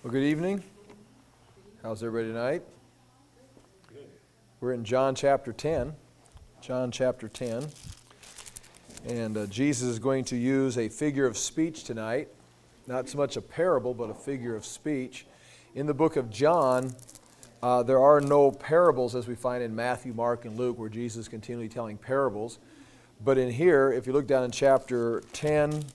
Well, good evening. How's everybody tonight? We're in John chapter 10. John chapter 10. And Jesus is going to use a figure of speech tonight. Not so much a parable, but a figure of speech. In the book of John, there are no parables as we find in Matthew, Mark, and Luke, where Jesus is continually telling parables. But in here, if you look down in chapter 10,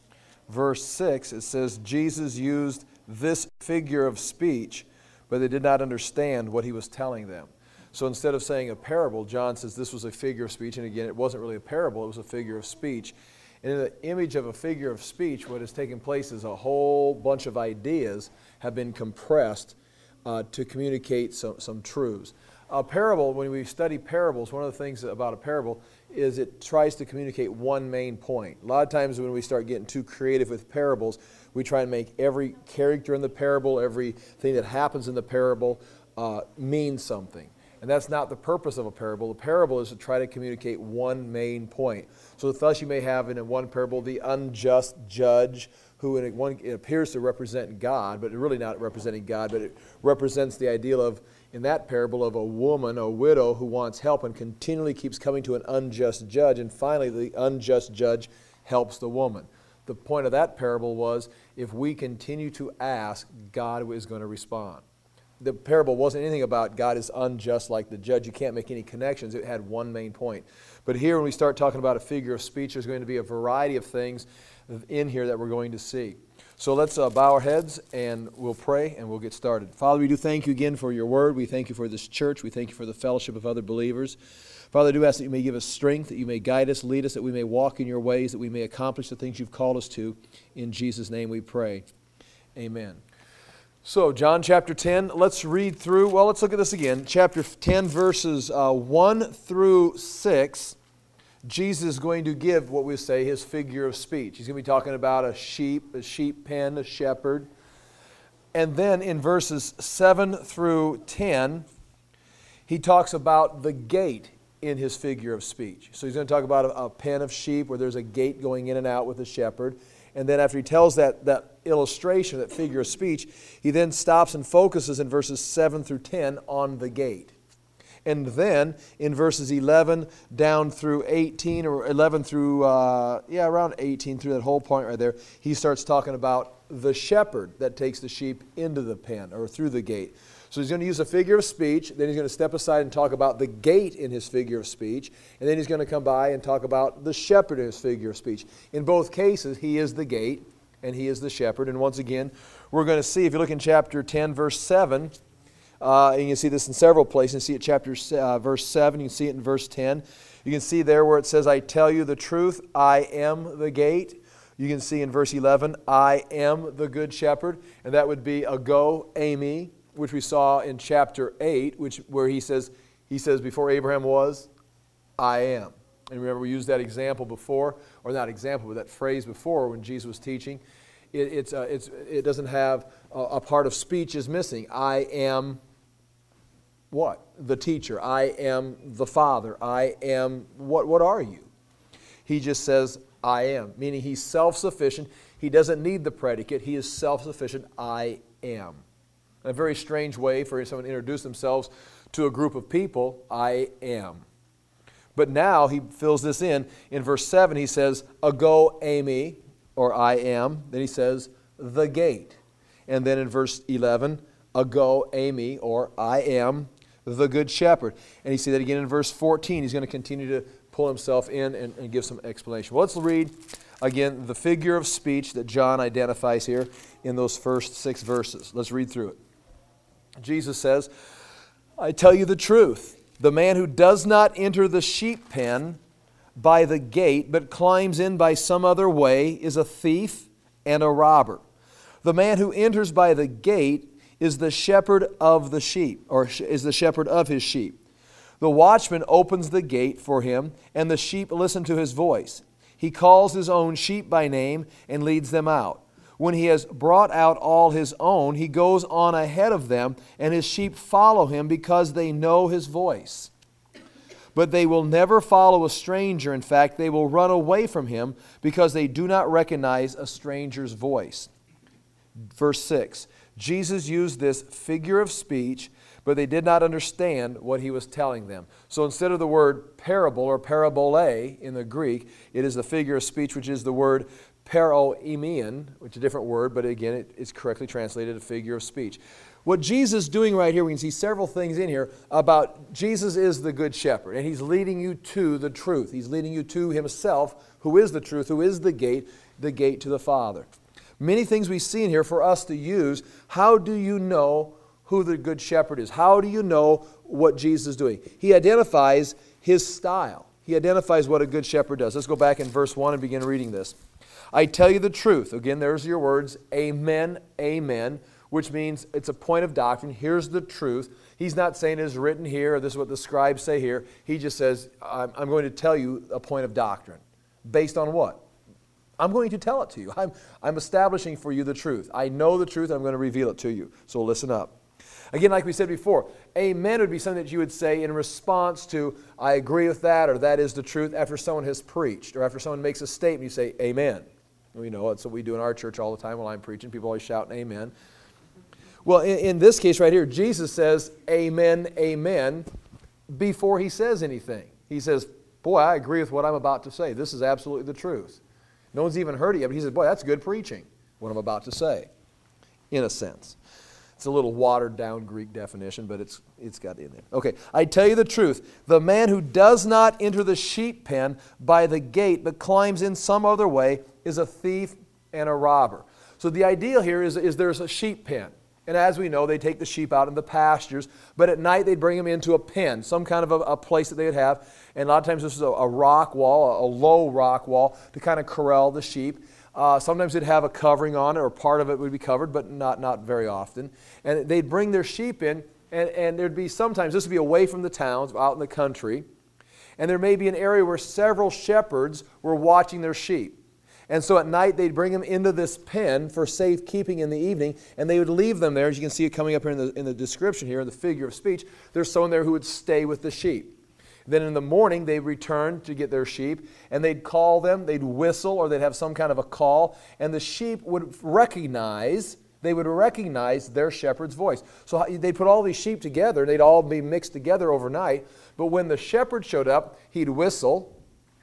verse 6, it says, Jesus used this figure of speech, but they did not understand what he was telling them. So instead of saying a parable, John says this was a figure of speech. And again, it wasn't really a parable, it was a figure of speech. And in the image of a figure of speech, what has taken place is a whole bunch of ideas have been compressed to communicate some truths. A parable, when we study parables, one of the things about a parable is it tries to communicate one main point. A lot of times when we start getting too creative with parables, we try and make every character in the parable, everything that happens in the parable mean something. And that's not the purpose of a parable. The parable is to try to communicate one main point. So thus you may have in one parable the unjust judge who it appears to represent God, but really not representing God, but it represents the ideal of, in that parable, of a woman, a widow who wants help and continually keeps coming to an unjust judge, and finally the unjust judge helps the woman. The point of that parable was, if we continue to ask, God is going to respond. The parable wasn't anything about God is unjust like the judge. You can't make any connections. It had one main point. But here when we start talking about a figure of speech, there's going to be a variety of things in here that we're going to see. So let's bow our heads and we'll pray and we'll get started. Father, we do thank you again for your word. We thank you for this church. We thank you for the fellowship of other believers. Father, I do ask that you may give us strength, that you may guide us, lead us, that we may walk in your ways, that we may accomplish the things you've called us to. In Jesus' name we pray. Amen. So, John chapter 10, let's read through, well, let's look at this again. Chapter 10, verses 1 through 6, Jesus is going to give what we say his figure of speech. He's going to be talking about a sheep pen, a shepherd. And then in verses 7 through 10, he talks about the gate in his figure of speech. So he's going to talk about a pen of sheep where there's a gate going in and out with a shepherd. And then after he tells that illustration, that figure of speech, he then stops and focuses in verses 7 through 10 on the gate. And then in verses 11 down through 18, or 11 through, around 18, through that whole point right there, he starts talking about the shepherd that takes the sheep into the pen or through the gate. So he's going to use a figure of speech, then he's going to step aside and talk about the gate in his figure of speech, and then he's going to come by and talk about the shepherd in his figure of speech. In both cases, he is the gate and he is the shepherd. And once again, we're going to see, if you look in chapter 10, verse 7, and you can see this in several places. You see it in verse 7, you can see it in verse 10. You can see there where it says, I tell you the truth, I am the gate. You can see in verse 11, I am the good shepherd, and that would be ago, eimi, which we saw in chapter 8, where he says before Abraham was, I am. And remember, we used that example before, or not example, but that phrase before when Jesus was teaching. It doesn't have a part of speech is missing. I am what? The teacher. I am the Father. I am, what are you? He just says, I am, meaning he's self-sufficient. He doesn't need the predicate. He is self-sufficient. I am. A very strange way for someone to introduce themselves to a group of people, I am. But now he fills this in. In verse 7 he says, ago eimi, or I am. Then he says, the gate. And then in verse 11, ago eimi, or I am, the good shepherd. And you see that again in verse 14. He's going to continue to pull himself in and give some explanation. Well, let's read again the figure of speech that John identifies here in those first 6 verses. Let's read through it. Jesus says, I tell you the truth, the man who does not enter the sheep pen by the gate, but climbs in by some other way, is a thief and a robber. The man who enters by the gate is the shepherd of the sheep, or is the shepherd of his sheep. The watchman opens the gate for him, and the sheep listen to his voice. He calls his own sheep by name and leads them out. When he has brought out all his own, he goes on ahead of them, and his sheep follow him because they know his voice. But they will never follow a stranger. In fact, they will run away from him because they do not recognize a stranger's voice. Verse 6, Jesus used this figure of speech, but they did not understand what he was telling them. So instead of the word parable or parabole in the Greek, it is the figure of speech, which is the word paroemion, which is a different word, but again, it's correctly translated a figure of speech. What Jesus is doing right here, we can see several things in here about Jesus is the good shepherd, and he's leading you to the truth. He's leading you to himself, who is the truth, who is the gate to the Father. Many things we see in here for us to use. How do you know who the good shepherd is? How do you know what Jesus is doing? He identifies his style. He identifies what a good shepherd does. Let's go back in verse 1 and begin reading this. I tell you the truth. Again, there's your words. Amen, amen, which means it's a point of doctrine. Here's the truth. He's not saying it is written here or this is what the scribes say here. He just says, I'm going to tell you a point of doctrine. Based on what? I'm going to tell it to you. I'm establishing for you the truth. I know the truth. I'm going to reveal it to you. So listen up. Again, like we said before, amen would be something that you would say in response to, I agree with that, or that is the truth, after someone has preached, or after someone makes a statement, you say, amen. We know that's what we do in our church all the time while I'm preaching. People always shout amen. Well, in this case right here, Jesus says, amen, amen, before he says anything. He says, boy, I agree with what I'm about to say. This is absolutely the truth. No one's even heard it yet, but he says, boy, that's good preaching, what I'm about to say, in a sense. It's a little watered down Greek definition, but it's got it in there. Okay, I tell you the truth. The man who does not enter the sheep pen by the gate, but climbs in some other way, is a thief and a robber. So the idea here is there's a sheep pen. And as we know, they take the sheep out in the pastures, but at night they'd bring them into a pen, some kind of a place that they would have. And a lot of times this is a rock wall, a low rock wall, to kind of corral the sheep. Sometimes they'd have a covering on it, or part of it would be covered, but not very often. And they'd bring their sheep in, and there'd be sometimes, this would be away from the towns, out in the country, and there may be an area where several shepherds were watching their sheep. And so at night they'd bring them into this pen for safekeeping in the evening, and they would leave them there. As you can see it coming up here in the description here, in the figure of speech, there's someone there who would stay with the sheep. Then in the morning, they'd return to get their sheep, and they'd call them, they'd whistle, or they'd have some kind of a call, and the sheep would recognize their shepherd's voice. So they'd put all these sheep together, they'd all be mixed together overnight, but when the shepherd showed up, he'd whistle,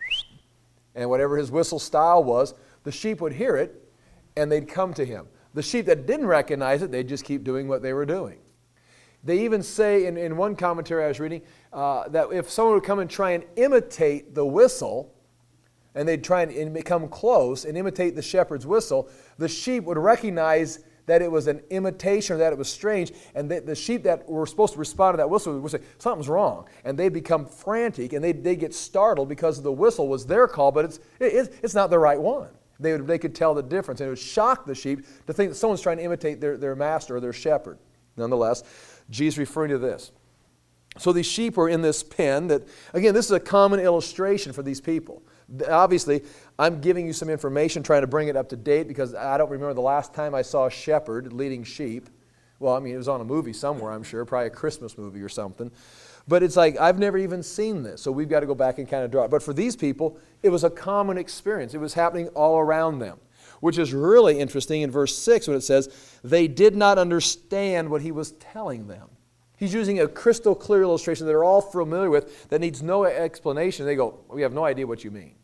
and whatever his whistle style was, the sheep would hear it, and they'd come to him. The sheep that didn't recognize it, they'd just keep doing what they were doing. They even say in one commentary I was reading that if someone would come and try and imitate the whistle, and they'd try and come close and imitate the shepherd's whistle, the sheep would recognize that it was an imitation or that it was strange, and the sheep that were supposed to respond to that whistle would say, something's wrong. And they'd become frantic, and they'd get startled because the whistle was their call, but it's not the right one. They could tell the difference, and it would shock the sheep to think that someone's trying to imitate their master or their shepherd. Nonetheless, Jesus referring to this. So these sheep were in this pen that, again, this is a common illustration for these people. Obviously, I'm giving you some information, trying to bring it up to date, because I don't remember the last time I saw a shepherd leading sheep. Well, I mean, it was on a movie somewhere, I'm sure, probably a Christmas movie or something. But it's like, I've never even seen this, so we've got to go back and kind of draw it. But for these people, it was a common experience. It was happening all around them, which is really interesting in verse 6 when it says, they did not understand what he was telling them. He's using a crystal clear illustration that they're all familiar with that needs no explanation. They go, we have no idea what you mean.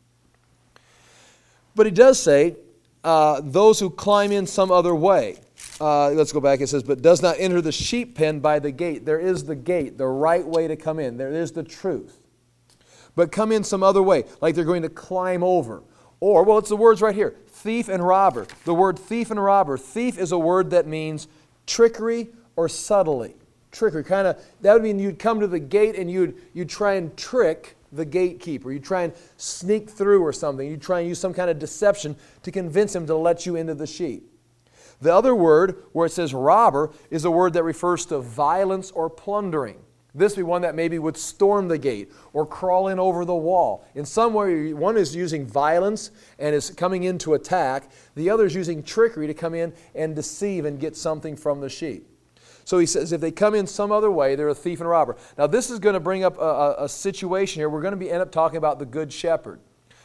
But he does say, those who climb in some other way. Let's go back. It says, but does not enter the sheep pen by the gate. There is the gate, the right way to come in. There is the truth. But come in some other way, like they're going to climb over. Or, well, it's the words right here, thief and robber. The word thief and robber. Thief is a word that means trickery or subtly. Trickery, kind of, that would mean you'd come to the gate and you'd try and trick the gatekeeper. You'd try and sneak through or something. You'd try and use some kind of deception to convince him to let you into the sheep. The other word, where it says robber, is a word that refers to violence or plundering. This would be one that maybe would storm the gate or crawl in over the wall. In some way, one is using violence and is coming in to attack. The other is using trickery to come in and deceive and get something from the sheep. So he says, if they come in some other way, they're a thief and robber. Now, this is going to bring up a situation here. We're going to end up talking about the good shepherd.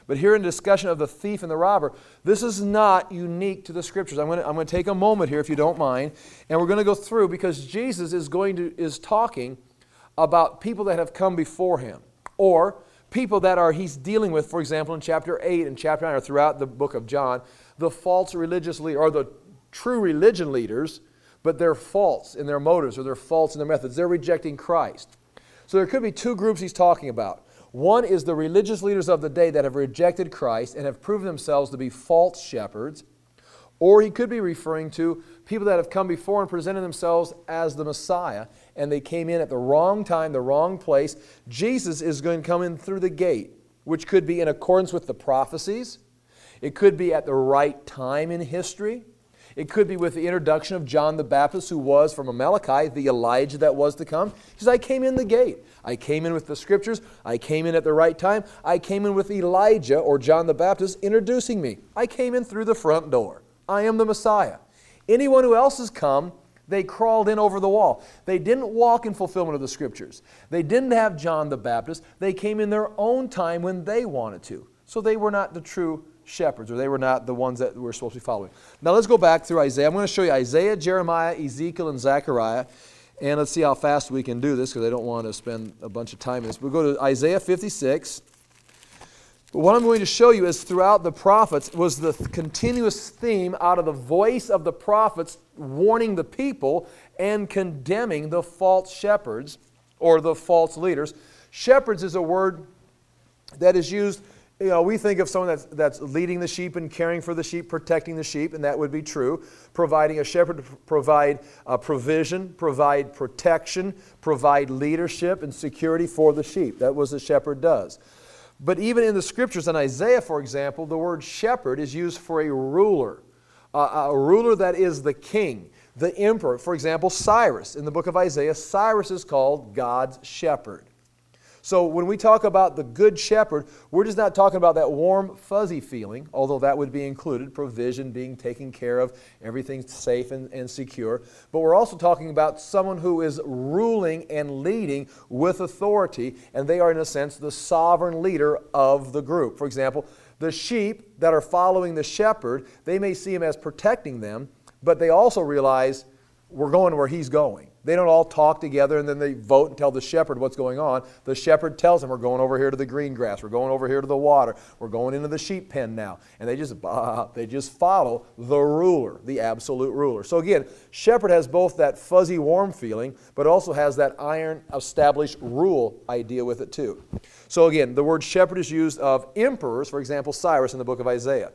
But here in discussion of the thief and the robber, this is not unique to the Scriptures. I'm going to take a moment here, if you don't mind, and we're going to go through, because Jesus is talking about people that have come before him, or people that he's dealing with, for example, in chapter 8 and chapter 9, or throughout the book of John, the false religious leaders, or the true religion leaders, but they're false in their motives, or they're false in their methods. They're rejecting Christ. So there could be two groups he's talking about. One is the religious leaders of the day that have rejected Christ and have proven themselves to be false shepherds. Or he could be referring to people that have come before and presented themselves as the Messiah, and they came in at the wrong time, the wrong place. Jesus is going to come in through the gate, which could be in accordance with the prophecies. It could be at the right time in history. It could be with the introduction of John the Baptist, who was from Amalekite, the Elijah that was to come. He says, I came in the gate. I came in with the Scriptures. I came in at the right time. I came in with Elijah, or John the Baptist, introducing me. I came in through the front door. I am the Messiah. Anyone who else has come, they crawled in over the wall. They didn't walk in fulfillment of the Scriptures. They didn't have John the Baptist. They came in their own time when they wanted to. So they were not the true shepherds, or they were not the ones that we're supposed to be following. Now let's go back through Isaiah. I'm going to show you Isaiah, Jeremiah, Ezekiel, and Zechariah. And let's see how fast we can do this, because I don't want to spend a bunch of time in this. We'll go to Isaiah 56. But what I'm going to show you is throughout the prophets was the continuous theme out of the voice of the prophets warning the people and condemning the false shepherds, or the false leaders. Shepherds is a word that is used. We think of someone that's leading the sheep and caring for the sheep, protecting the sheep, and that would be true. Providing a shepherd to provide provision, provide protection, provide leadership and security for the sheep. That was a shepherd does. But even in the Scriptures, in Isaiah, for example, the word shepherd is used for a ruler that is the king, the emperor. For example, Cyrus. In the book of Isaiah, Cyrus is called God's shepherd. So when we talk about the good shepherd, we're just not talking about that warm, fuzzy feeling, although that would be included, provision, being taken care of, everything safe and secure. But we're also talking about someone who is ruling and leading with authority, and they are, in a sense, the sovereign leader of the group. For example, the sheep that are following the shepherd, they may see him as protecting them, but they also realize we're going where he's going. They don't all talk together and then they vote and tell the shepherd what's going on. The shepherd tells them, we're going over here to the green grass. We're going over here to the water. We're going into the sheep pen now. And they just follow the ruler, the absolute ruler. So again, shepherd has both that fuzzy, warm feeling, but also has that iron established rule idea with it too. So again, the word shepherd is used of emperors, for example, Cyrus in the book of Isaiah.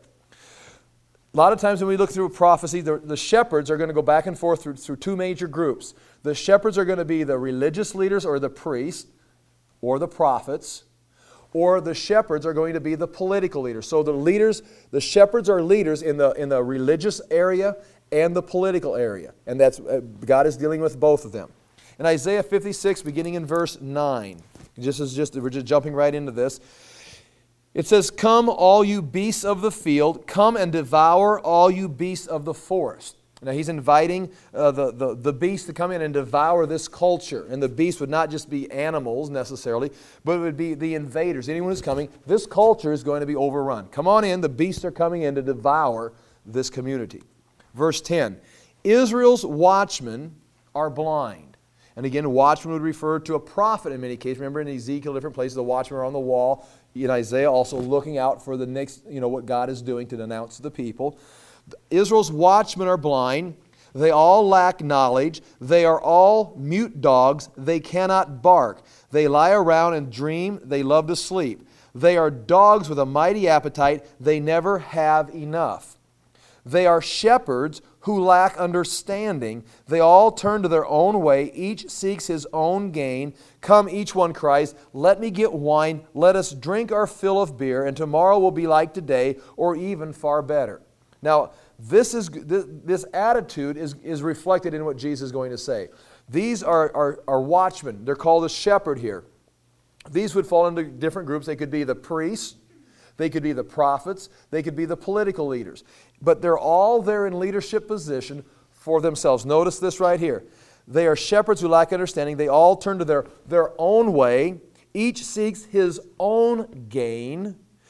A lot of times when we look through prophecy, the shepherds are going to go back and forth through two major groups. The shepherds are going to be the religious leaders, or the priests, or the prophets, or the shepherds are going to be the political leaders. So the shepherds are leaders in the religious area and the political area. And that's God is dealing with both of them. In Isaiah 56, beginning in verse 9, we're just jumping right into this. It says, come, all you beasts of the field, come and devour all you beasts of the forest. Now he's inviting the beasts to come in and devour this culture. And the beasts would not just be animals necessarily, but it would be the invaders. Anyone who's coming, this culture is going to be overrun. Come on in, the beasts are coming in to devour this community. Verse 10, Israel's watchmen are blind. And again, watchman would refer to a prophet in many cases. Remember in Ezekiel, different places, the watchmen are on the wall. In Isaiah, also looking out for the next, what God is doing to denounce to the people. Israel's watchmen are blind. They all lack knowledge. They are all mute dogs. They cannot bark. They lie around and dream. They love to sleep. They are dogs with a mighty appetite. They never have enough. They are shepherds who lack understanding. They all turn to their own way. Each seeks his own gain. Come, each one cries, let me get wine. Let us drink our fill of beer, and tomorrow will be like today, or even far better. Now, this attitude is reflected in what Jesus is going to say. These are watchmen. They're called a shepherd here. These would fall into different groups. They could be the priests. They could be the prophets. They could be the political leaders. But they're all there in leadership position for themselves. Notice this right here. They are shepherds who lack understanding. They all turn to their own way. Each seeks his own gain.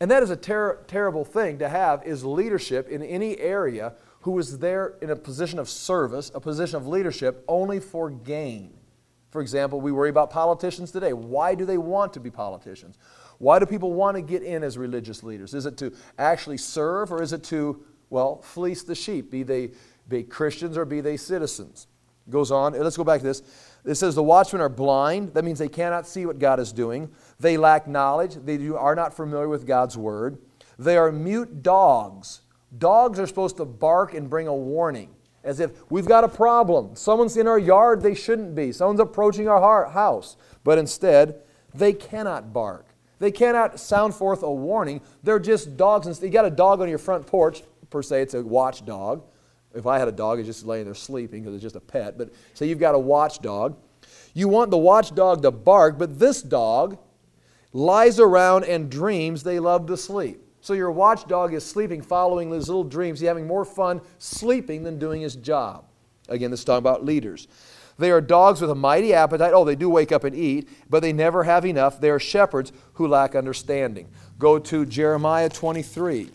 And that is a terrible thing to have, is leadership in any area who is there in a position of service, a position of leadership, only for gain. For example, we worry about politicians today. Why do they want to be politicians? Why do people want to get in as religious leaders? Is it to actually serve, or is it to, well, fleece the sheep, be they Christians or be they citizens? It goes on. Let's go back to this. It says the watchmen are blind. That means they cannot see what God is doing. They lack knowledge. They are not familiar with God's word. They are mute dogs. Dogs are supposed to bark and bring a warning, as if we've got a problem. Someone's in our yard they shouldn't be. Someone's approaching our house. But instead, they cannot bark. They cannot sound forth a warning. They're just dogs. You got a dog on your front porch, per se, it's a watchdog. If I had a dog, it's just laying there sleeping because it's just a pet. But say you've got a watchdog. You want the watchdog to bark, but this dog lies around and dreams they love to sleep. So your watchdog is sleeping, following his little dreams. He's having more fun sleeping than doing his job. Again, this is talking about leaders. They are dogs with a mighty appetite. Oh, they do wake up and eat, but they never have enough. They are shepherds who lack understanding. Go to Jeremiah 23.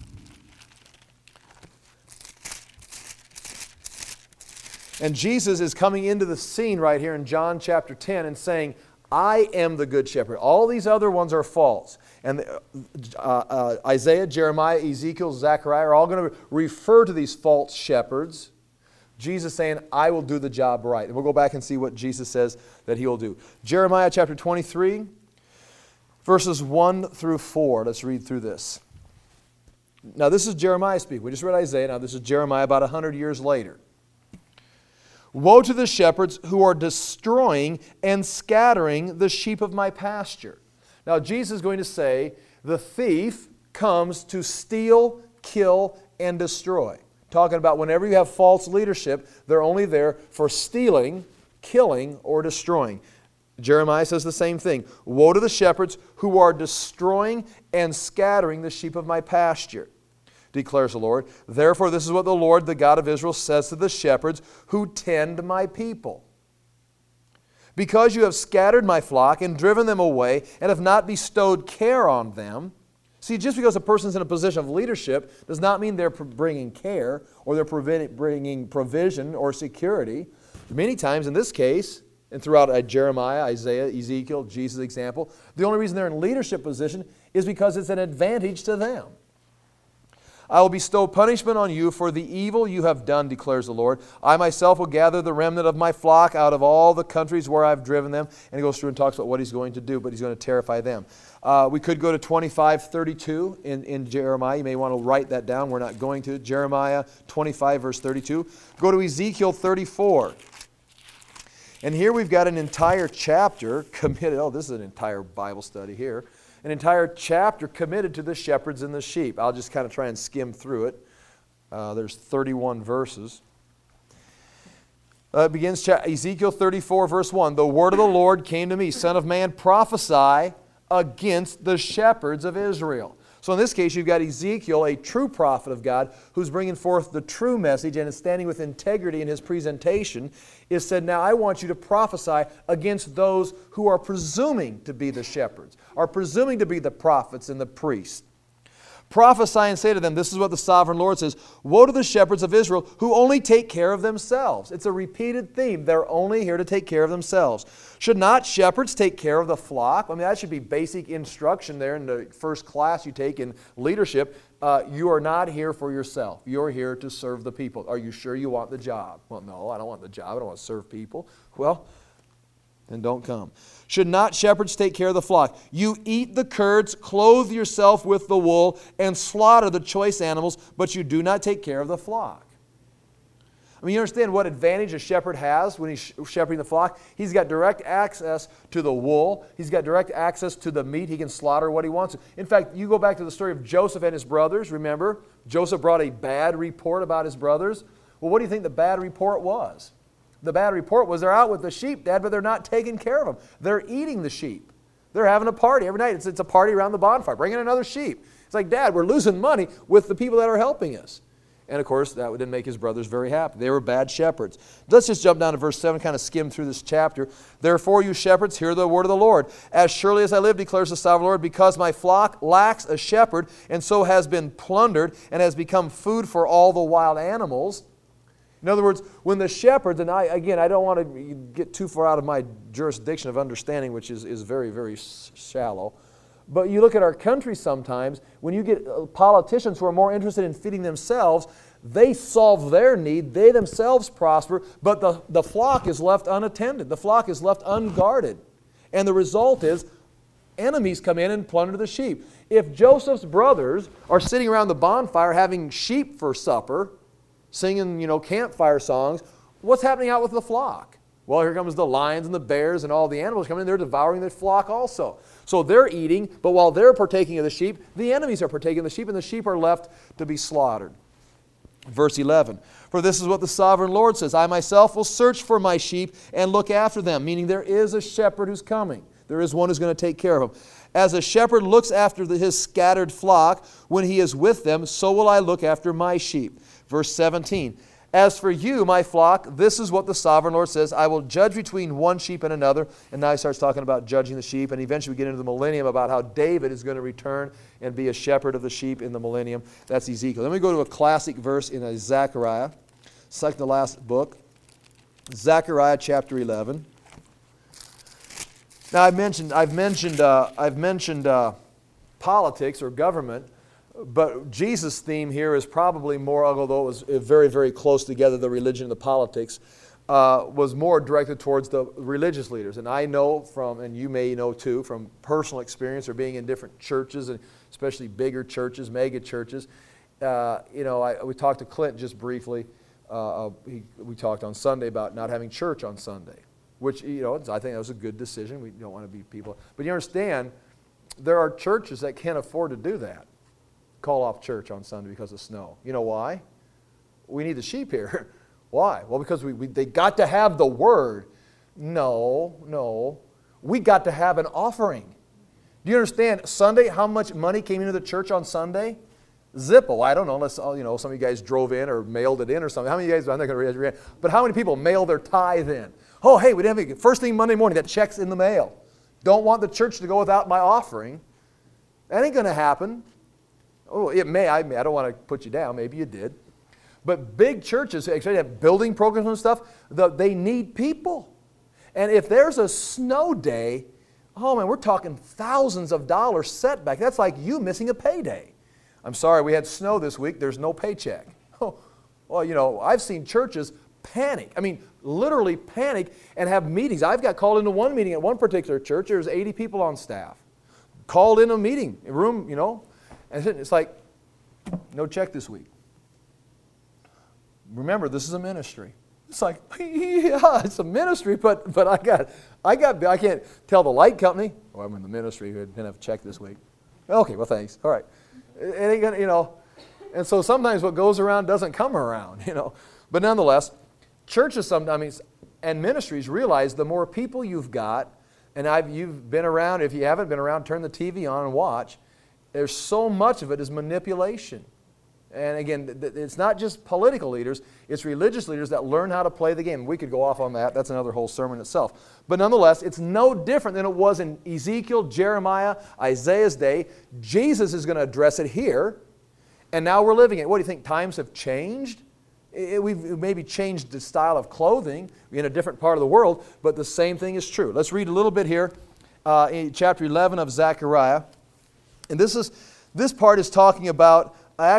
And Jesus is coming into the scene right here in John chapter 10 and saying, I am the good shepherd. All these other ones are false. And Isaiah, Jeremiah, Ezekiel, Zechariah are all going to refer to these false shepherds. Jesus saying, I will do the job right. And we'll go back and see what Jesus says that He will do. Jeremiah chapter 23, verses 1 through 4. Let's read through this. Now this is Jeremiah speaking. We just read Isaiah. Now this is Jeremiah about 100 years later. Woe to the shepherds who are destroying and scattering the sheep of my pasture. Now Jesus is going to say, the thief comes to steal, kill, and destroy. Talking about whenever you have false leadership, they're only there for stealing, killing, or destroying. Jeremiah says the same thing. Woe to the shepherds who are destroying and scattering the sheep of my pasture, declares the Lord. Therefore, this is what the Lord, the God of Israel, says to the shepherds who tend my people. Because you have scattered my flock and driven them away and have not bestowed care on them. See, just because a person's in a position of leadership does not mean they're bringing care or they're bringing provision or security. Many times in this case, and throughout Jeremiah, Isaiah, Ezekiel, Jesus' example, the only reason they're in leadership position is because it's an advantage to them. I will bestow punishment on you for the evil you have done, declares the Lord. I myself will gather the remnant of my flock out of all the countries where I've driven them. And he goes through and talks about what he's going to do, but he's going to terrify them. We could go to 25:32 in Jeremiah. You may want to write that down. We're not going to. Jeremiah 25, verse 32. Go to Ezekiel 34. And here we've got an entire chapter committed. Oh, this is an entire Bible study here. An entire chapter committed to the shepherds and the sheep. I'll just kind of try and skim through it. There's 31 verses. It begins Ezekiel 34, verse 1. The word of the Lord came to me, Son of man, prophesy against the shepherds of Israel. So in this case, you've got Ezekiel, a true prophet of God, who's bringing forth the true message and is standing with integrity in his presentation, is said, now I want you to prophesy against those who are presuming to be the shepherds, are presuming to be the prophets and the priests. Prophesy and say to them, this is what the sovereign Lord says, woe to the shepherds of Israel who only take care of themselves. It's a repeated theme. They're only here to take care of themselves. Should not shepherds take care of the flock? I mean, that should be basic instruction there in the first class you take in leadership. You are not here for yourself. You're here to serve the people. Are you sure you want the job? Well, no, I don't want the job. I don't want to serve people. Well, then don't come. Should not shepherds take care of the flock? You eat the curds, clothe yourself with the wool, and slaughter the choice animals, but you do not take care of the flock. I mean, you understand what advantage a shepherd has when he's shepherding the flock? He's got direct access to the wool. He's got direct access to the meat. He can slaughter what he wants. In fact, you go back to the story of Joseph and his brothers. Remember, Joseph brought a bad report about his brothers. Well, what do you think the bad report was? The bad report was they're out with the sheep, Dad, but they're not taking care of them. They're eating the sheep. They're having a party every night. It's a party around the bonfire. Bring in another sheep. It's like, Dad, we're losing money with the people that are helping us. And of course, that didn't make his brothers very happy. They were bad shepherds. Let's just jump down to verse 7, kind of skim through this chapter. Therefore, you shepherds, hear the word of the Lord. As surely as I live, declares the sovereign Lord, because my flock lacks a shepherd, and so has been plundered, and has become food for all the wild animals. In other words, when the shepherds, and I don't want to get too far out of my jurisdiction of understanding, which is very, very shallow. But you look at our country sometimes, when you get politicians who are more interested in feeding themselves, they solve their need, they themselves prosper, but the flock is left unattended. The flock is left unguarded. And the result is enemies come in and plunder the sheep. If Joseph's brothers are sitting around the bonfire having sheep for supper, singing, campfire songs, what's happening out with the flock? Well, here comes the lions and the bears and all the animals coming in. They're devouring the flock also. So they're eating, but while they're partaking of the sheep, the enemies are partaking of the sheep, and the sheep are left to be slaughtered. Verse 11, for this is what the sovereign Lord says, I myself will search for my sheep and look after them, meaning there is a shepherd who's coming. There is one who's going to take care of them. As a shepherd looks after his scattered flock when he is with them, so will I look after my sheep. Verse 17, as for you, my flock, this is what the sovereign Lord says, I will judge between one sheep and another. And now he starts talking about judging the sheep, and eventually we get into the millennium about how David is going to return and be a shepherd of the sheep in the millennium. That's Ezekiel. Then we go to a classic verse in Zechariah, second to last book, Zechariah chapter 11. Now I've mentioned politics or government. But Jesus' theme here is probably more, although it was very, very close together, the religion and the politics, was more directed towards the religious leaders. And I know from, and you may know too, from personal experience or being in different churches, and especially bigger churches, mega churches. We talked to Clint just briefly. We talked on Sunday about not having church on Sunday, which, I think that was a good decision. We don't want to be people. But you understand, there are churches that can't afford to do that. Call off church on Sunday because of snow. You know why? We need the sheep here. Why? Well, because they got to have the word. No. We got to have an offering. Do you understand Sunday, how much money came into the church on Sunday? Zippo. I don't know, unless some of you guys drove in or mailed it in or something. How many of you guys, I'm not going to raise your hand, but how many people mail their tithe in? Oh, hey, we didn't have first thing Monday morning, that check's in the mail. Don't want the church to go without my offering. That ain't going to happen. Oh, it may. I don't want to put you down. Maybe you did. But big churches actually have building programs and stuff. They need people. And if there's a snow day, oh man, we're talking thousands of dollars setback. That's like you missing a payday. I'm sorry, we had snow this week. There's no paycheck. Oh, well, I've seen churches panic. I mean, literally panic and have meetings. I've got called into one meeting at one particular church. There's 80 people on staff. Called in a meeting, room, and it's like, no check this week. Remember, this is a ministry. It's like, yeah, it's a ministry, but I can't tell the light company, oh, I'm in the ministry, who didn't have a check this week. Okay, well, thanks. All right. It ain't gonna, and so sometimes what goes around doesn't come around, But nonetheless, churches sometimes and ministries realize the more people you've got, and you've been around, if you haven't been around, turn the TV on and watch. There's so much of it is manipulation. And again, it's not just political leaders, it's religious leaders that learn how to play the game. We could go off on that. That's another whole sermon itself. But nonetheless, it's no different than it was in Ezekiel, Jeremiah, Isaiah's day. Jesus is going to address it here, and now we're living it. What do you think? Times have changed? We've maybe changed the style of clothing in a different part of the world, but the same thing is true. Let's read a little bit here in chapter 11 of Zechariah. And this part is talking about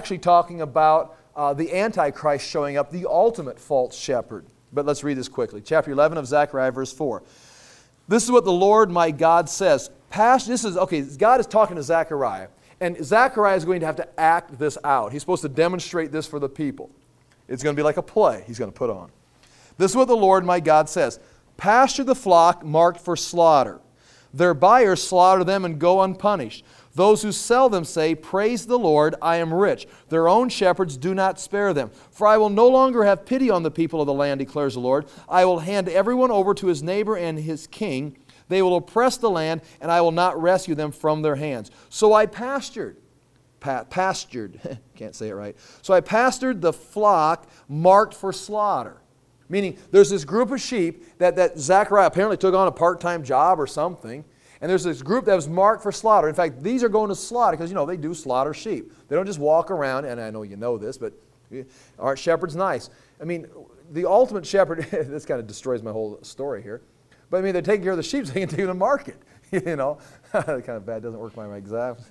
the Antichrist showing up, the ultimate false shepherd. But let's read this quickly. Chapter 11 of Zechariah, verse 4. This is what the Lord my God says. God is talking to Zechariah. And Zechariah is going to have to act this out. He's supposed to demonstrate this for the people. It's going to be like a play he's going to put on. This is what the Lord my God says. Pasture the flock marked for slaughter. Their buyers slaughter them and go unpunished. Those who sell them say, praise the Lord, I am rich. Their own shepherds do not spare them. For I will no longer have pity on the people of the land, declares the Lord. I will hand everyone over to his neighbor and his king. They will oppress the land, and I will not rescue them from their hands. So I pastured. pastured. Can't say it right. So I pastured the flock marked for slaughter. Meaning there's this group of sheep that Zechariah apparently took on a part-time job or something. And there's this group that was marked for slaughter. In fact, these are going to slaughter because, they do slaughter sheep. They don't just walk around, and I know you know this, but aren't shepherds nice? I mean, the ultimate shepherd, this kind of destroys my whole story here. But I mean, they're taking care of the sheep so they can take them to market. Kind of bad, doesn't work my exams.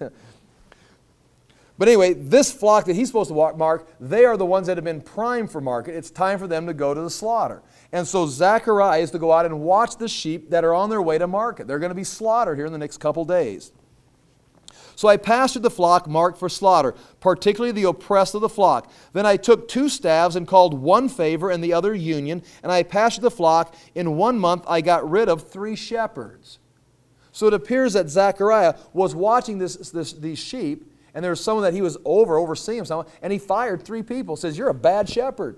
But anyway, this flock that he's supposed to mark, they are the ones that have been primed for market. It's time for them to go to the slaughter. And so Zechariah is to go out and watch the sheep that are on their way to market. They're going to be slaughtered here in the next couple days. So I pastured the flock marked for slaughter, particularly the oppressed of the flock. Then I took 2 staves and called one favor and the other union, and I pastured the flock. In 1 month I got rid of 3 shepherds. So it appears that Zechariah was watching these sheep, and there was someone that he was overseeing someone, and he fired 3 people. Says, "You're a bad shepherd."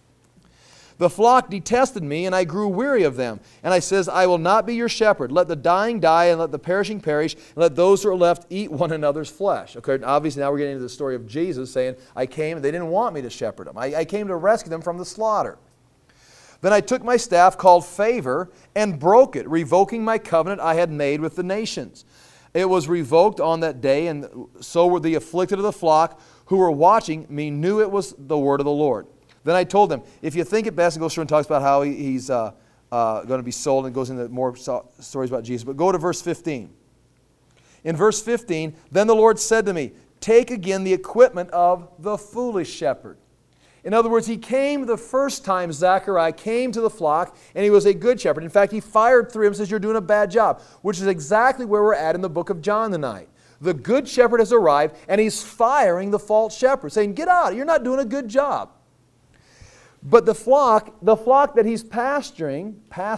The flock detested me, and I grew weary of them. And I says, "I will not be your shepherd. Let the dying die, and let the perishing perish, and let those who are left eat one another's flesh." Okay, obviously now we're getting into the story of Jesus saying, I came, and they didn't want me to shepherd them. I came to rescue them from the slaughter. Then I took my staff called favor and broke it, revoking my covenant I had made with the nations. It was revoked on that day, and so were the afflicted of the flock who were watching me knew it was the word of the Lord. Then I told them, if you think it best, and goes through and talks about how he's going to be sold, and goes into more stories about Jesus. But go to verse 15. In verse 15, then the Lord said to me, "Take again the equipment of the foolish shepherd." In other words, he came the first time, Zechariah came to the flock, and he was a good shepherd. In fact, he fired 3 of them and says, "You're doing a bad job," which is exactly where we're at in the book of John tonight. The good shepherd has arrived, and he's firing the false shepherd, saying, "Get out, you're not doing a good job." But the flock that he's pasturing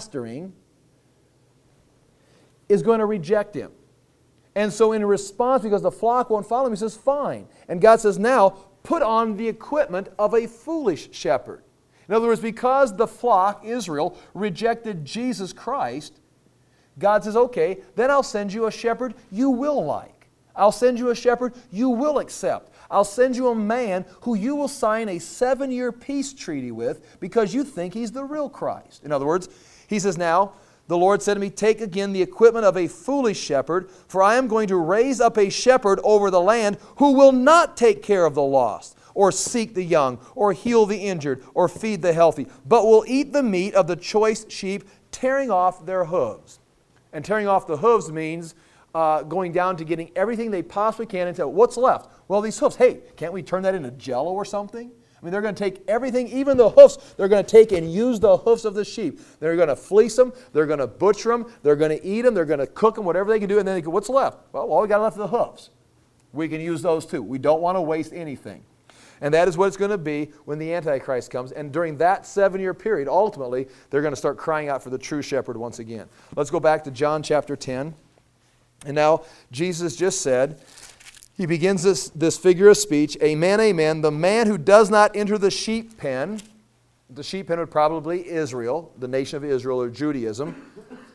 is going to reject him. And so in response, because the flock won't follow him, he says, "Fine." And God says, "Now, put on the equipment of a foolish shepherd." In other words, because the flock, Israel, rejected Jesus Christ, God says, "Okay, then I'll send you a shepherd you will like. I'll send you a shepherd you will accept. I'll send you a man who you will sign a 7-year peace treaty with because you think he's the real Christ." In other words, he says, "Now, the Lord said to me, take again the equipment of a foolish shepherd, for I am going to raise up a shepherd over the land who will not take care of the lost, or seek the young, or heal the injured, or feed the healthy, but will eat the meat of the choice sheep, tearing off their hooves." And tearing off the hooves means going down to getting everything they possibly can into what's left. Well, these hoofs, hey, can't we turn that into Jell-O or something? I mean, they're going to take everything, even the hoofs, they're going to take and use the hoofs of the sheep. They're going to fleece them, they're going to butcher them, they're going to eat them, they're going to cook them, whatever they can do, and then they go, what's left? Well, all we got left are the hoofs. We can use those too. We don't want to waste anything. And that is what it's going to be when the Antichrist comes. And during that 7-year period, ultimately, they're going to start crying out for the true shepherd once again. Let's go back to John chapter 10. And now, Jesus just said, he begins this figure of speech, amen, the man who does not enter the sheep pen would probably be Israel, the nation of Israel or Judaism,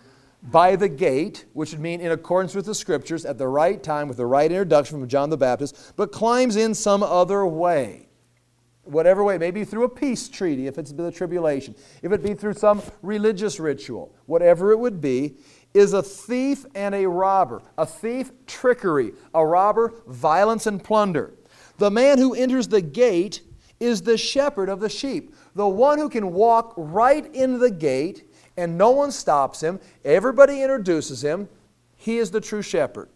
by the gate, which would mean in accordance with the Scriptures, at the right time, with the right introduction from John the Baptist, but climbs in some other way. Whatever way, maybe through a peace treaty, if it's the tribulation, if it be through some religious ritual, whatever it would be, is a thief and a robber. A thief, trickery. A robber, violence and plunder. The man who enters the gate is the shepherd of the sheep. The one who can walk right into the gate and no one stops him. Everybody introduces him. He is the true shepherd.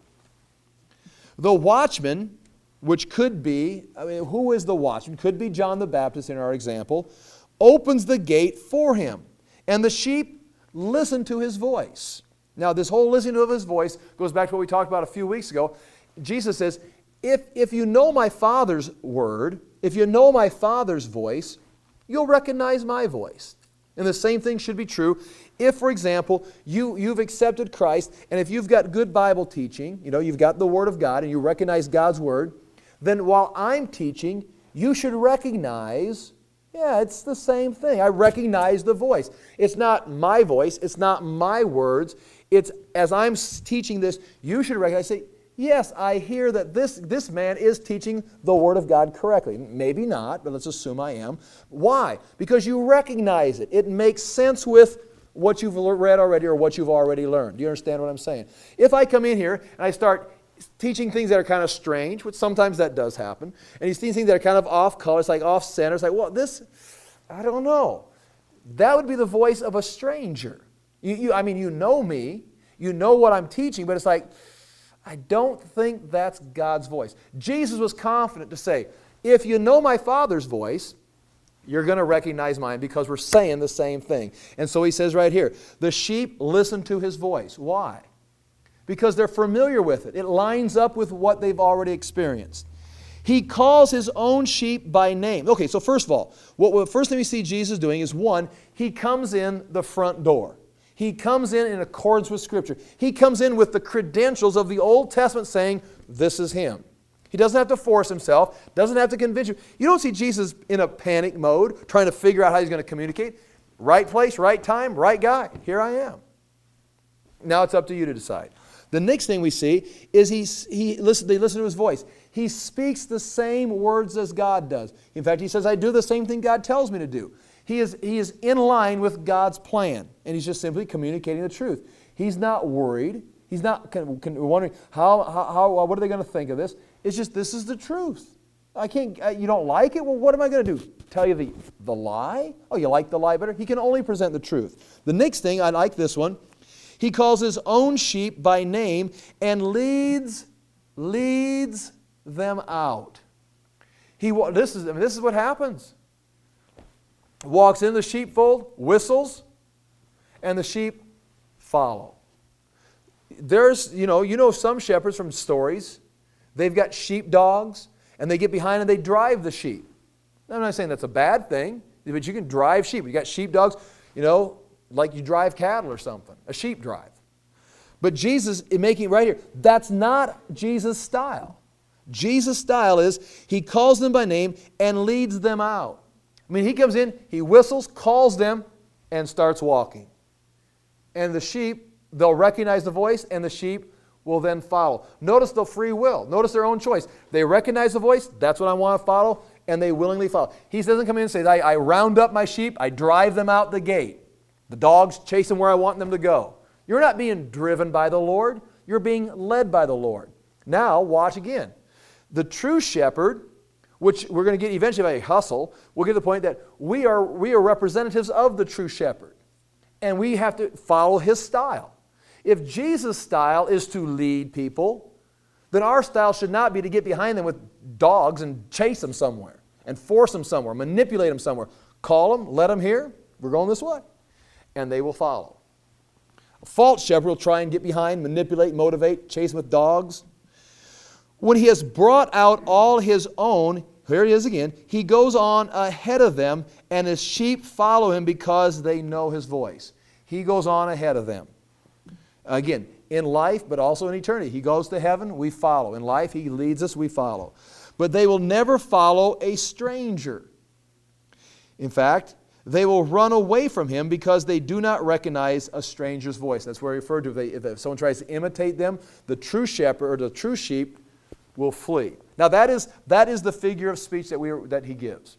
The watchman, which could be, who is the watchman? Could be John the Baptist in our example, opens the gate for him. And the sheep listen to his voice. Now, this whole listening to his voice goes back to what we talked about a few weeks ago. Jesus says, if you know my Father's word, if you know my Father's voice, you'll recognize my voice. And the same thing should be true if, for example, you've accepted Christ, and if you've got good Bible teaching, you've got the Word of God, and you recognize God's Word, then while I'm teaching, you should recognize, yeah, it's the same thing. I recognize the voice. It's not my voice. It's not my words. It's, as I'm teaching this, you should recognize, say, yes, I hear that this man is teaching the Word of God correctly. Maybe not, but let's assume I am. Why? Because you recognize it. It makes sense with what you've read already or what you've already learned. Do you understand what I'm saying? If I come in here and I start teaching things that are kind of strange, which sometimes that does happen, and he's teaching things that are kind of off color, it's like off center, it's like, well, this, I don't know. That would be the voice of a stranger. I mean, you know me, you know what I'm teaching, but it's like, I don't think that's God's voice. Jesus was confident to say, if you know my Father's voice, you're going to recognize mine because we're saying the same thing. And so he says right here, the sheep listen to his voice. Why? Because they're familiar with it. It lines up with what they've already experienced. He calls his own sheep by name. Okay, so first of all, what first thing we see Jesus doing is, one, he comes in the front door. He comes in accordance with Scripture. He comes in with the credentials of the Old Testament saying, this is him. He doesn't have to force himself, doesn't have to convince you. You don't see Jesus in a panic mode trying to figure out how he's going to communicate. Right place, right time, right guy. Here I am. Now it's up to you to decide. The next thing we see is they listen to his voice. He speaks the same words as God does. In fact, he says, I do the same thing God tells me to do. He is in line with God's plan, and he's just simply communicating the truth. He's not worried. He's not wondering, what are they going to think of this? It's just, this is the truth. You don't like it? Well, what am I going to do? Tell you the lie? Oh, you like the lie better? He can only present the truth. The next thing, I like this one. He calls his own sheep by name and leads them out. This is what happens. Walks in the sheepfold, whistles, and the sheep follow. There's, you know some shepherds from stories, they've got sheep dogs, and they get behind and they drive the sheep. I'm not saying that's a bad thing, but you can drive sheep. You got sheep dogs, like you drive cattle or something, a sheep drive. But Jesus is making it right here. That's not Jesus' style. Jesus' style is he calls them by name and leads them out. I mean, he comes in, he whistles, calls them, and starts walking. And the sheep, they'll recognize the voice, and the sheep will then follow. Notice the free will. Notice their own choice. They recognize the voice, that's what I want to follow, and they willingly follow. He doesn't come in and say, I round up my sheep, I drive them out the gate. The dogs chase them where I want them to go. You're not being driven by the Lord. You're being led by the Lord. Now, watch again. The true shepherd, which we're going to get eventually by a hustle, we'll get to the point that we are representatives of the true shepherd. And we have to follow his style. If Jesus' style is to lead people, then our style should not be to get behind them with dogs and chase them somewhere and force them somewhere, manipulate them somewhere. Call them, let them hear, we're going this way. And they will follow. A false shepherd will try and get behind, manipulate, motivate, chase them with dogs. When he has brought out all his own, here he is again, he goes on ahead of them, and his sheep follow him because they know his voice. He goes on ahead of them. Again, in life, but also in eternity. He goes to heaven, we follow. In life, he leads us, we follow. But they will never follow a stranger. In fact, they will run away from him because they do not recognize a stranger's voice. That's where I referred to. If someone tries to imitate them, the true shepherd or the true sheep will flee. Now that is the figure of speech that he gives.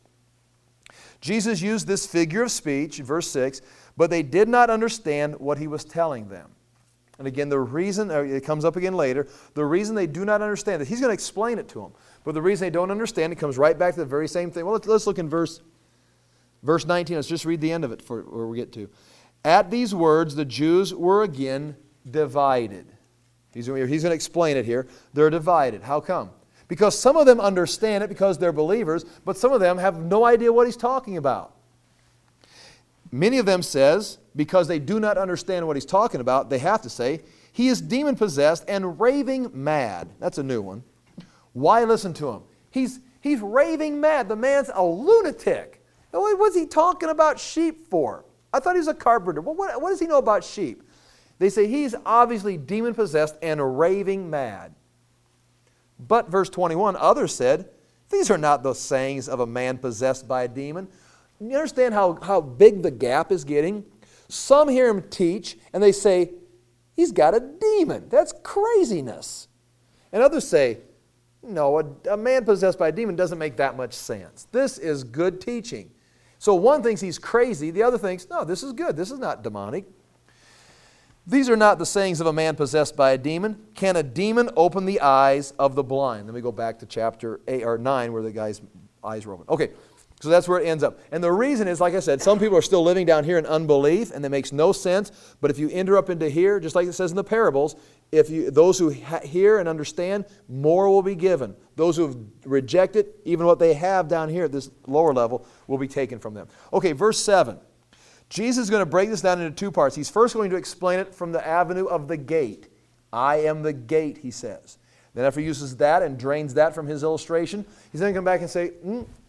Jesus used this figure of speech, verse 6, but they did not understand what he was telling them. And again, the reason, it comes up again later, the reason they do not understand it, he's going to explain it to them. But the reason they don't understand it comes right back to the very same thing. Well, let's look in verse 19. Let's just read the end of it for where we get to. At these words, the Jews were again divided. He's going to explain it here. They're divided. How come? Because some of them understand it because they're believers, but some of them have no idea what he's talking about. Many of them says, because they do not understand what he's talking about, they have to say, he is demon-possessed and raving mad. That's a new one. Why listen to him? He's raving mad. The man's a lunatic. What's he talking about sheep for? I thought he was a carpenter. Well, what does he know about sheep? They say he's obviously demon-possessed and raving mad. But verse 21, others said, these are not the sayings of a man possessed by a demon. You understand how big the gap is getting? Some hear him teach and they say, he's got a demon. That's craziness. And others say, no, a man possessed by a demon doesn't make that much sense. This is good teaching. So one thinks he's crazy, the other thinks, no, this is good, this is not demonic. These are not the sayings of a man possessed by a demon. Can a demon open the eyes of the blind? Let me go back to chapter 8 or 9 where the guy's eyes were open. Okay, so that's where it ends up. And the reason is, like I said, some people are still living down here in unbelief, and that makes no sense. But if you enter up into here, just like it says in the parables, those who hear and understand, more will be given. Those who have rejected, even what they have down here at this lower level, will be taken from them. Okay, verse 7. Jesus is going to break this down into two parts. He's first going to explain it from the avenue of the gate. I am the gate, he says. Then after he uses that and drains that from his illustration, he's going to come back and say,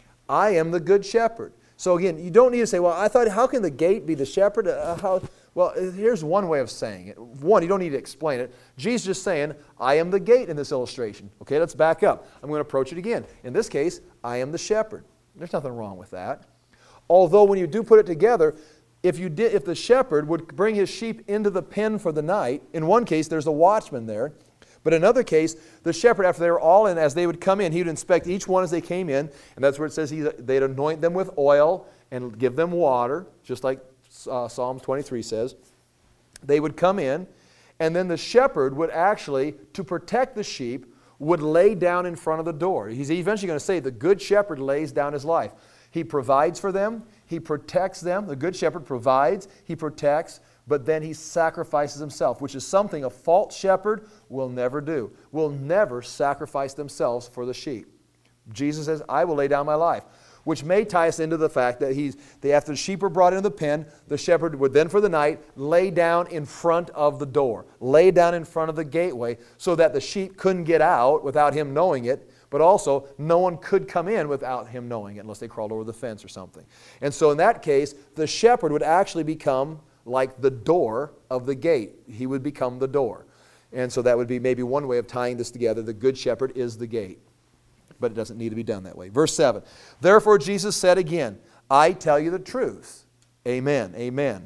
I am the good shepherd. So again, you don't need to say, well, I thought, how can the gate be the shepherd? Well, here's one way of saying it. One, you don't need to explain it. Jesus is just saying, I am the gate in this illustration. Okay, let's back up. I'm going to approach it again. In this case, I am the shepherd. There's nothing wrong with that. Although when you do put it together, if the shepherd would bring his sheep into the pen for the night, in one case there's a watchman there, but in another case, the shepherd, after they were all in, as they would come in, he would inspect each one as they came in, and that's where it says they'd anoint them with oil and give them water, just like Psalms 23 says. They would come in, and then the shepherd would actually, to protect the sheep, would lay down in front of the door. He's eventually going to say the good shepherd lays down his life. He provides for them. He protects them. The good shepherd provides. He protects. But then he sacrifices himself, which is something a false shepherd will never do. Will never sacrifice themselves for the sheep. Jesus says, I will lay down my life. Which may tie us into the fact that after the sheep are brought into the pen, the shepherd would then for the night lay down in front of the door. Lay down in front of the gateway so that the sheep couldn't get out without him knowing it. But also, no one could come in without him knowing it unless they crawled over the fence or something. And so in that case, the shepherd would actually become like the door of the gate. He would become the door. And so that would be maybe one way of tying this together. The good shepherd is the gate. But it doesn't need to be done that way. Verse 7. Therefore Jesus said again, I tell you the truth. Amen. Amen.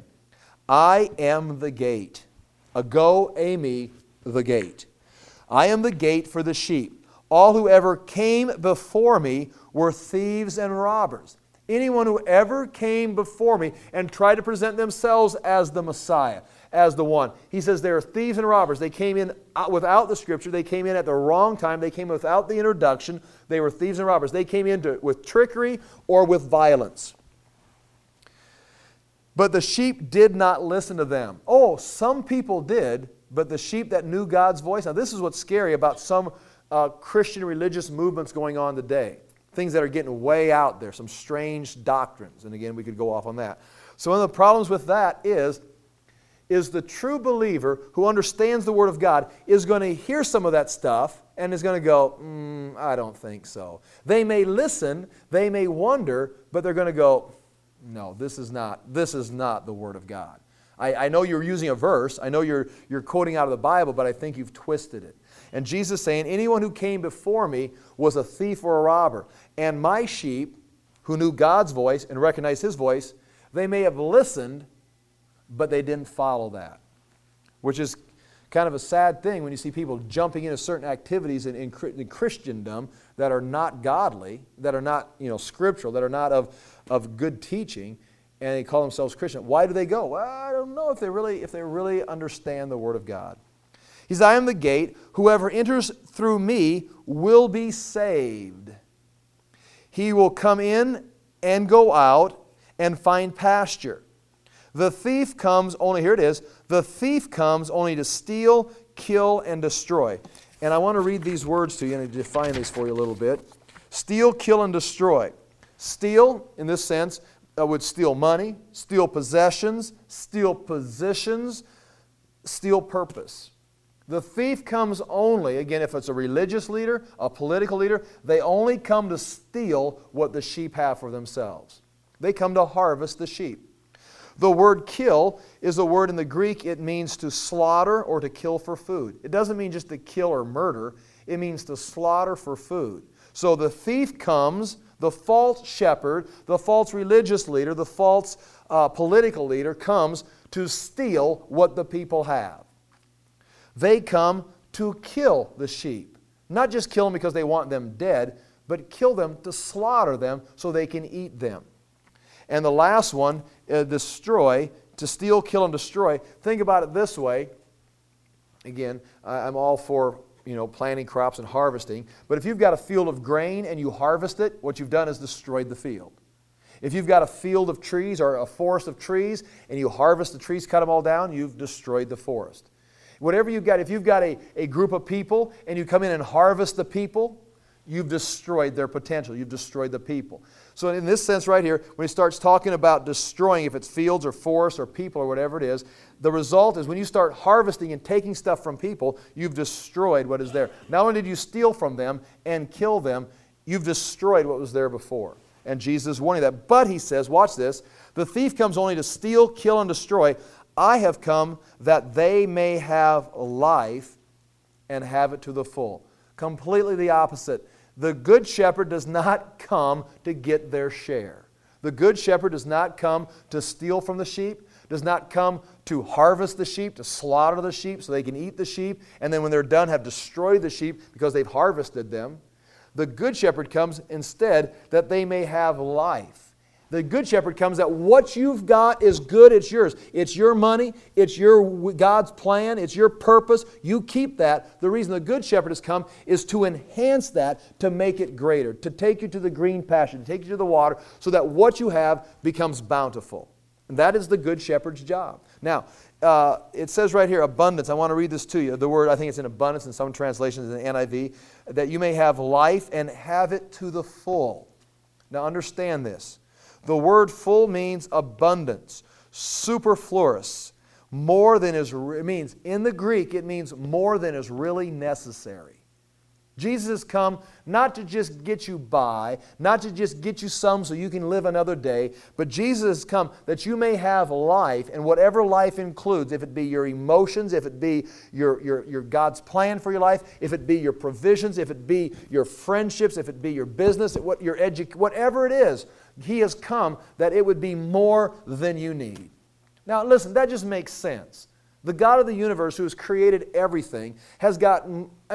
I am the gate. Ago, Amy, the gate. I am the gate for the sheep. All who ever came before me were thieves and robbers. Anyone who ever came before me and tried to present themselves as the Messiah, as the one. He says they are thieves and robbers. They came in without the Scripture. They came in at the wrong time. They came without the introduction. They were thieves and robbers. They came in with trickery or with violence. But the sheep did not listen to them. Oh, some people did, but the sheep that knew God's voice. Now this is what's scary about some Christian religious movements going on today. Things that are getting way out there, some strange doctrines. And again, we could go off on that. So one of the problems with that is the true believer who understands the Word of God is going to hear some of that stuff and is going to go, I don't think so. They may listen, they may wonder, but they're going to go, no, this is not the Word of God. I know you're using a verse, I know you're quoting out of the Bible, but I think you've twisted it. And Jesus is saying, anyone who came before me was a thief or a robber. And my sheep, who knew God's voice and recognized His voice, they may have listened, but they didn't follow that. Which is kind of a sad thing when you see people jumping into certain activities in Christendom that are not godly, that are not scriptural, that are not of good teaching, and they call themselves Christian. Why do they go? Well, I don't know if they really understand the Word of God. He says, I am the gate. Whoever enters through me will be saved. He will come in and go out and find pasture. The thief comes only, here it is, the thief comes only to steal, kill, and destroy. And I want to read these words to you and define these for you a little bit. Steal, kill, and destroy. Steal, in this sense, would steal money, steal possessions, steal positions, steal purpose. The thief comes only, again, if it's a religious leader, a political leader, they only come to steal what the sheep have for themselves. They come to harvest the sheep. The word kill is a word in the Greek. It means to slaughter or to kill for food. It doesn't mean just to kill or murder. It means to slaughter for food. So the thief comes, the false shepherd, the false religious leader, the false political leader comes to steal what the people have. They come to kill the sheep. Not just kill them because they want them dead, but kill them to slaughter them so they can eat them. And the last one, destroy, to steal, kill, and destroy. Think about it this way. Again, I'm all for planting crops and harvesting. But if you've got a field of grain and you harvest it, what you've done is destroyed the field. If you've got a field of trees or a forest of trees and you harvest the trees, cut them all down, you've destroyed the forest. Whatever you've got, if you've got a group of people and you come in and harvest the people, you've destroyed their potential. You've destroyed the people. So in this sense right here, when he starts talking about destroying, if it's fields or forests or people or whatever it is, the result is when you start harvesting and taking stuff from people, you've destroyed what is there. Not only did you steal from them and kill them, you've destroyed what was there before. And Jesus is warning that. But he says, watch this, the thief comes only to steal, kill, and destroy. I have come that they may have life and have it to the full. Completely the opposite. The good shepherd does not come to get their share. The good shepherd does not come to steal from the sheep, does not come to harvest the sheep, to slaughter the sheep so they can eat the sheep, and then when they're done have destroyed the sheep because they've harvested them. The good shepherd comes instead that they may have life. The good shepherd comes that what you've got is good, it's yours. It's your money, it's your God's plan, it's your purpose. You keep that. The reason the good shepherd has come is to enhance that, to make it greater, to take you to the green pasture, to take you to the water, so that what you have becomes bountiful. And that is the good shepherd's job. Now, it says right here, abundance. I want to read this to you. The word, I think it's in abundance in some translations in the NIV, that you may have life and have it to the full. Now understand this. The word full means abundance, superfluous, more than is, it means, in the Greek, it means more than is really necessary. Jesus has come not to just get you by, not to just get you some so you can live another day, but Jesus has come that you may have life, and whatever life includes, if it be your emotions, if it be your God's plan for your life, if it be your provisions, if it be your friendships, if it be your business, whatever it is, He has come that it would be more than you need. Now listen, that just makes sense. The God of the universe who has created everything has got,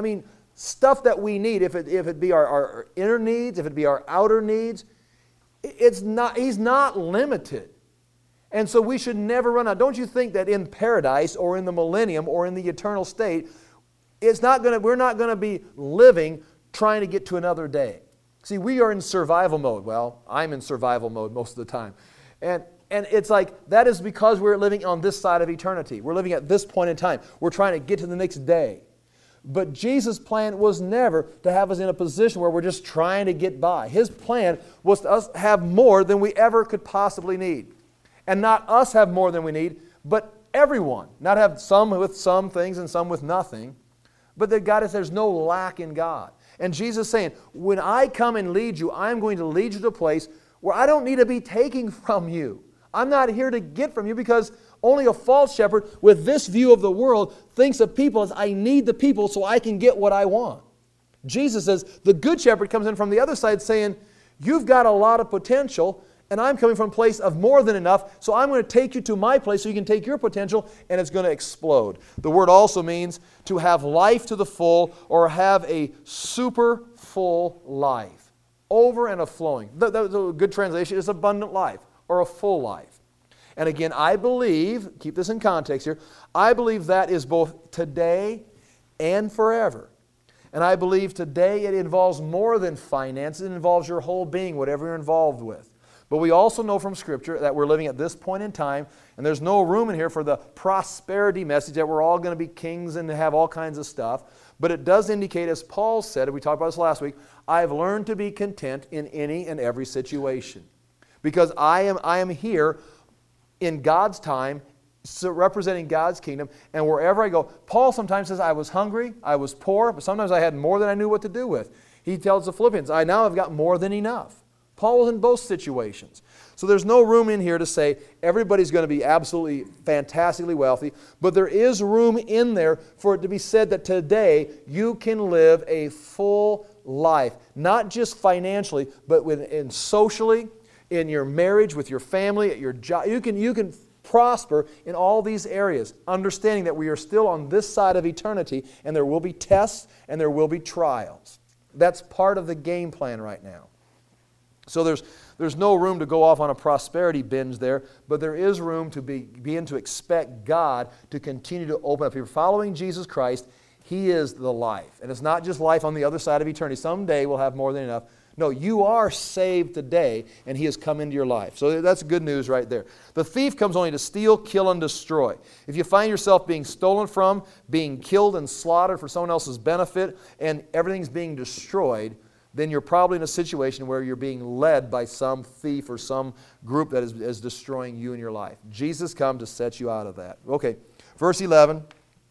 stuff that we need, if it be our inner needs, if it be our outer needs, He's not limited. And so we should never run out. Don't you think that in paradise or in the millennium or in the eternal state, we're not going to be living trying to get to another day. See, we are in survival mode. Well, I'm in survival mode most of the time. And it's like, that is because we're living on this side of eternity. We're living at this point in time. We're trying to get to the next day. But Jesus' plan was never to have us in a position where we're just trying to get by. His plan was to us have more than we ever could possibly need. And not us have more than we need, but everyone. Not have some with some things and some with nothing. But that God is, there's no lack in God. And Jesus is saying, when I come and lead you, I'm going to lead you to a place where I don't need to be taking from you. I'm not here to get from you, because only a false shepherd with this view of the world thinks of people as, I need the people so I can get what I want. Jesus says the good shepherd comes in from the other side saying, you've got a lot of potential and I'm coming from a place of more than enough, so I'm going to take you to my place so you can take your potential and it's going to explode. The word also means to have life to the full, or have a super full life. Over and a flowing. The good translation is abundant life or a full life. And again, I believe, keep this in context here, I believe that is both today and forever. And I believe today it involves more than finances. It involves your whole being, whatever you're involved with. But we also know from Scripture that we're living at this point in time, and there's no room in here for the prosperity message that we're all going to be kings and have all kinds of stuff. But it does indicate, as Paul said, and we talked about this last week, I've learned to be content in any and every situation. Because I am here in God's time, so representing God's kingdom, and wherever I go. Paul sometimes says, I was hungry, I was poor, but sometimes I had more than I knew what to do with. He tells the Philippians, I now have got more than enough. Paul was in both situations. So there's no room in here to say everybody's going to be absolutely fantastically wealthy, but there is room in there for it to be said that today you can live a full life, not just financially, but socially, in your marriage, with your family, at your job. You can prosper in all these areas, understanding that we are still on this side of eternity and there will be tests and there will be trials. That's part of the game plan right now. So there's no room to go off on a prosperity binge there, but there is room to begin to expect God to continue to open up. If you're following Jesus Christ, He is the life. And it's not just life on the other side of eternity. Someday we'll have more than enough. No, you are saved today, and He has come into your life. So that's good news right there. The thief comes only to steal, kill, and destroy. If you find yourself being stolen from, being killed and slaughtered for someone else's benefit, and everything's being destroyed, then you're probably in a situation where you're being led by some thief or some group that is destroying you in your life. Jesus comes to set you out of that. Okay, verse 11.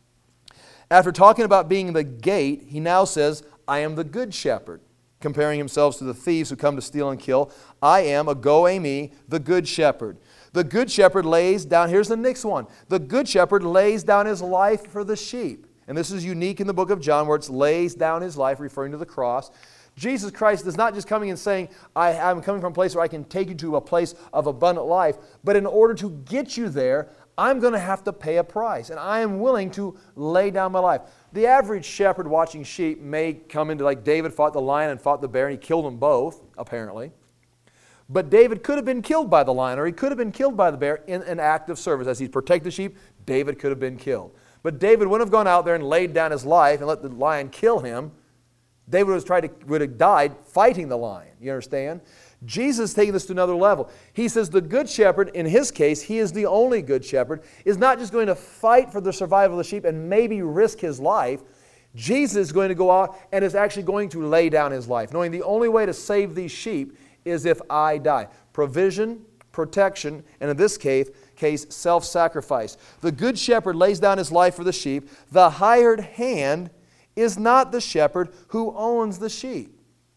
After talking about being the gate, He now says, I am the good shepherd. Comparing Himself to the thieves who come to steal and kill. I am, a go-a-me, the good shepherd. The good shepherd lays down, here's the next one. The good shepherd lays down his life for the sheep. And this is unique in the book of John where it lays down His life, referring to the cross. Jesus Christ is not just coming and saying, I'm coming from a place where I can take you to a place of abundant life, but in order to get you there, I'm going to have to pay a price, and I am willing to lay down my life. The average shepherd watching sheep may come into, like David fought the lion and fought the bear, and he killed them both, apparently. But David could have been killed by the lion, or he could have been killed by the bear in an act of service. As he protected the sheep, David could have been killed. But David wouldn't have gone out there and laid down his life and let the lion kill him. David would have died fighting the lion. You understand? Jesus is taking this to another level. He says the good shepherd, in His case, He is the only good shepherd, is not just going to fight for the survival of the sheep and maybe risk His life. Jesus is going to go out and is actually going to lay down His life, knowing the only way to save these sheep is if I die. Provision, protection, and in this case, self-sacrifice. The good shepherd lays down his life for the sheep. The hired hand is not the shepherd who owns the sheep.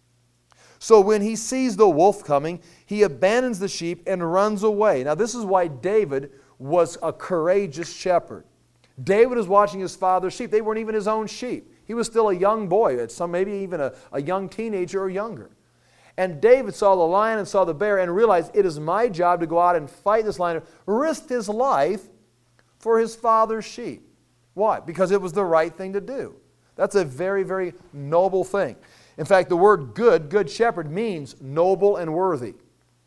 So when he sees the wolf coming, he abandons the sheep and runs away. Now this is why David was a courageous shepherd. David was watching his father's sheep. They weren't even his own sheep. He was still a young boy, maybe even a young teenager or younger. And David saw the lion and saw the bear and realized, it is my job to go out and fight this lion, risked his life for his father's sheep. Why? Because it was the right thing to do. That's a very, very noble thing. In fact, the word good shepherd, means noble and worthy.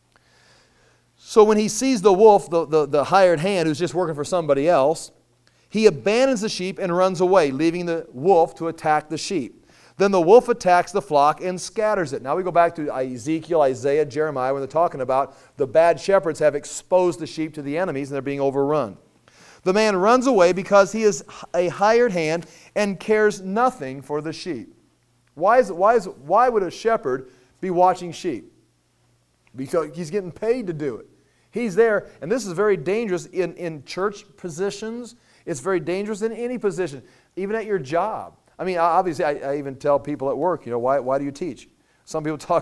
So when he sees the wolf, the hired hand who's just working for somebody else, he abandons the sheep and runs away, leaving the wolf to attack the sheep. Then the wolf attacks the flock and scatters it. Now we go back to Ezekiel, Isaiah, Jeremiah, when they're talking about the bad shepherds have exposed the sheep to the enemies and they're being overrun. The man runs away because he is a hired hand and cares nothing for the sheep. Why would a shepherd be watching sheep? Because he's getting paid to do it. He's there, and this is very dangerous in church positions. It's very dangerous in any position, even at your job. I mean, obviously, I even tell people at work, why do you teach? Some people talk,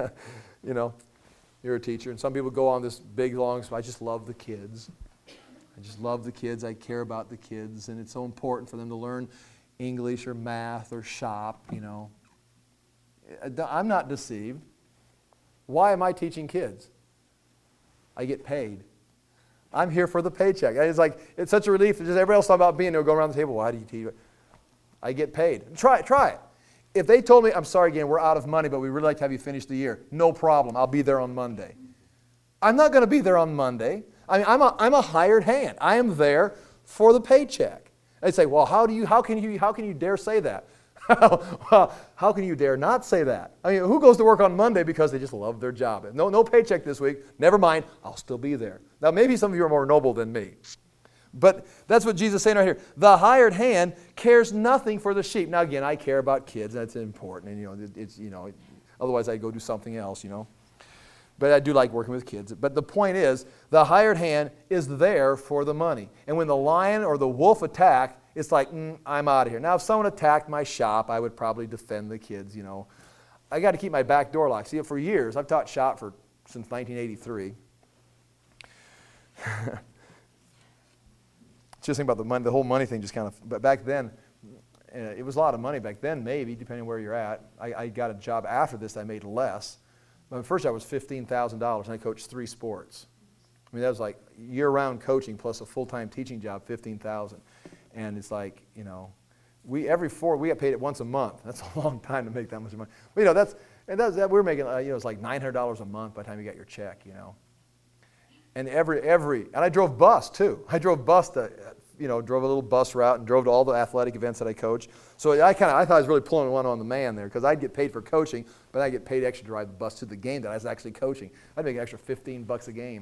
you're a teacher, and some people go on this big, long, I just love the kids. I just love the kids. I care about the kids, and it's so important for them to learn English or math or shop, I'm not deceived. Why am I teaching kids? I get paid. I'm here for the paycheck. It's such a relief. Just everybody else talking about being there, go around the table. Why do you teach? I get paid. Try it. If they told me, I'm sorry again, we're out of money, but we really like to have you finish the year. No problem. I'll be there on Monday. I'm not going to be there on Monday. I mean, I'm a hired hand. I am there for the paycheck. They say, well, how can you dare say that? Well, how can you dare not say that? I mean, who goes to work on Monday because they just love their job? No paycheck this week. Never mind. I'll still be there. Now, maybe some of you are more noble than me. But that's what Jesus is saying right here. The hired hand cares nothing for the sheep. Now, again, I care about kids. That's important. And, otherwise I'd go do something else, But I do like working with kids. But the point is, the hired hand is there for the money. And when the lion or the wolf attack, it's like, I'm out of here. Now, if someone attacked my shop, I would probably defend the kids, I got to keep my back door locked. See, for years, I've taught shop since 1983. Just think about the money, the whole money thing just kind of, but back then, it was a lot of money back then, maybe, depending on where you're at. I got a job after this that I made less. My first job was $15,000, and I coached 3 sports. I mean, that was like year-round coaching plus a full-time teaching job, $15,000. And it's like, you know, we got paid it once a month. That's a long time to make that much money. But, you know, we were making, you know, it's like $900 a month by the time you got your check, you know. And and I drove bus too. I drove bus to, you know, drove a little bus route and drove to all the athletic events that I coached. So I thought I was really pulling one on the man there, because I'd get paid for coaching, but I'd get paid extra to ride the bus to the game that I was actually coaching. I'd make an extra $15 a game.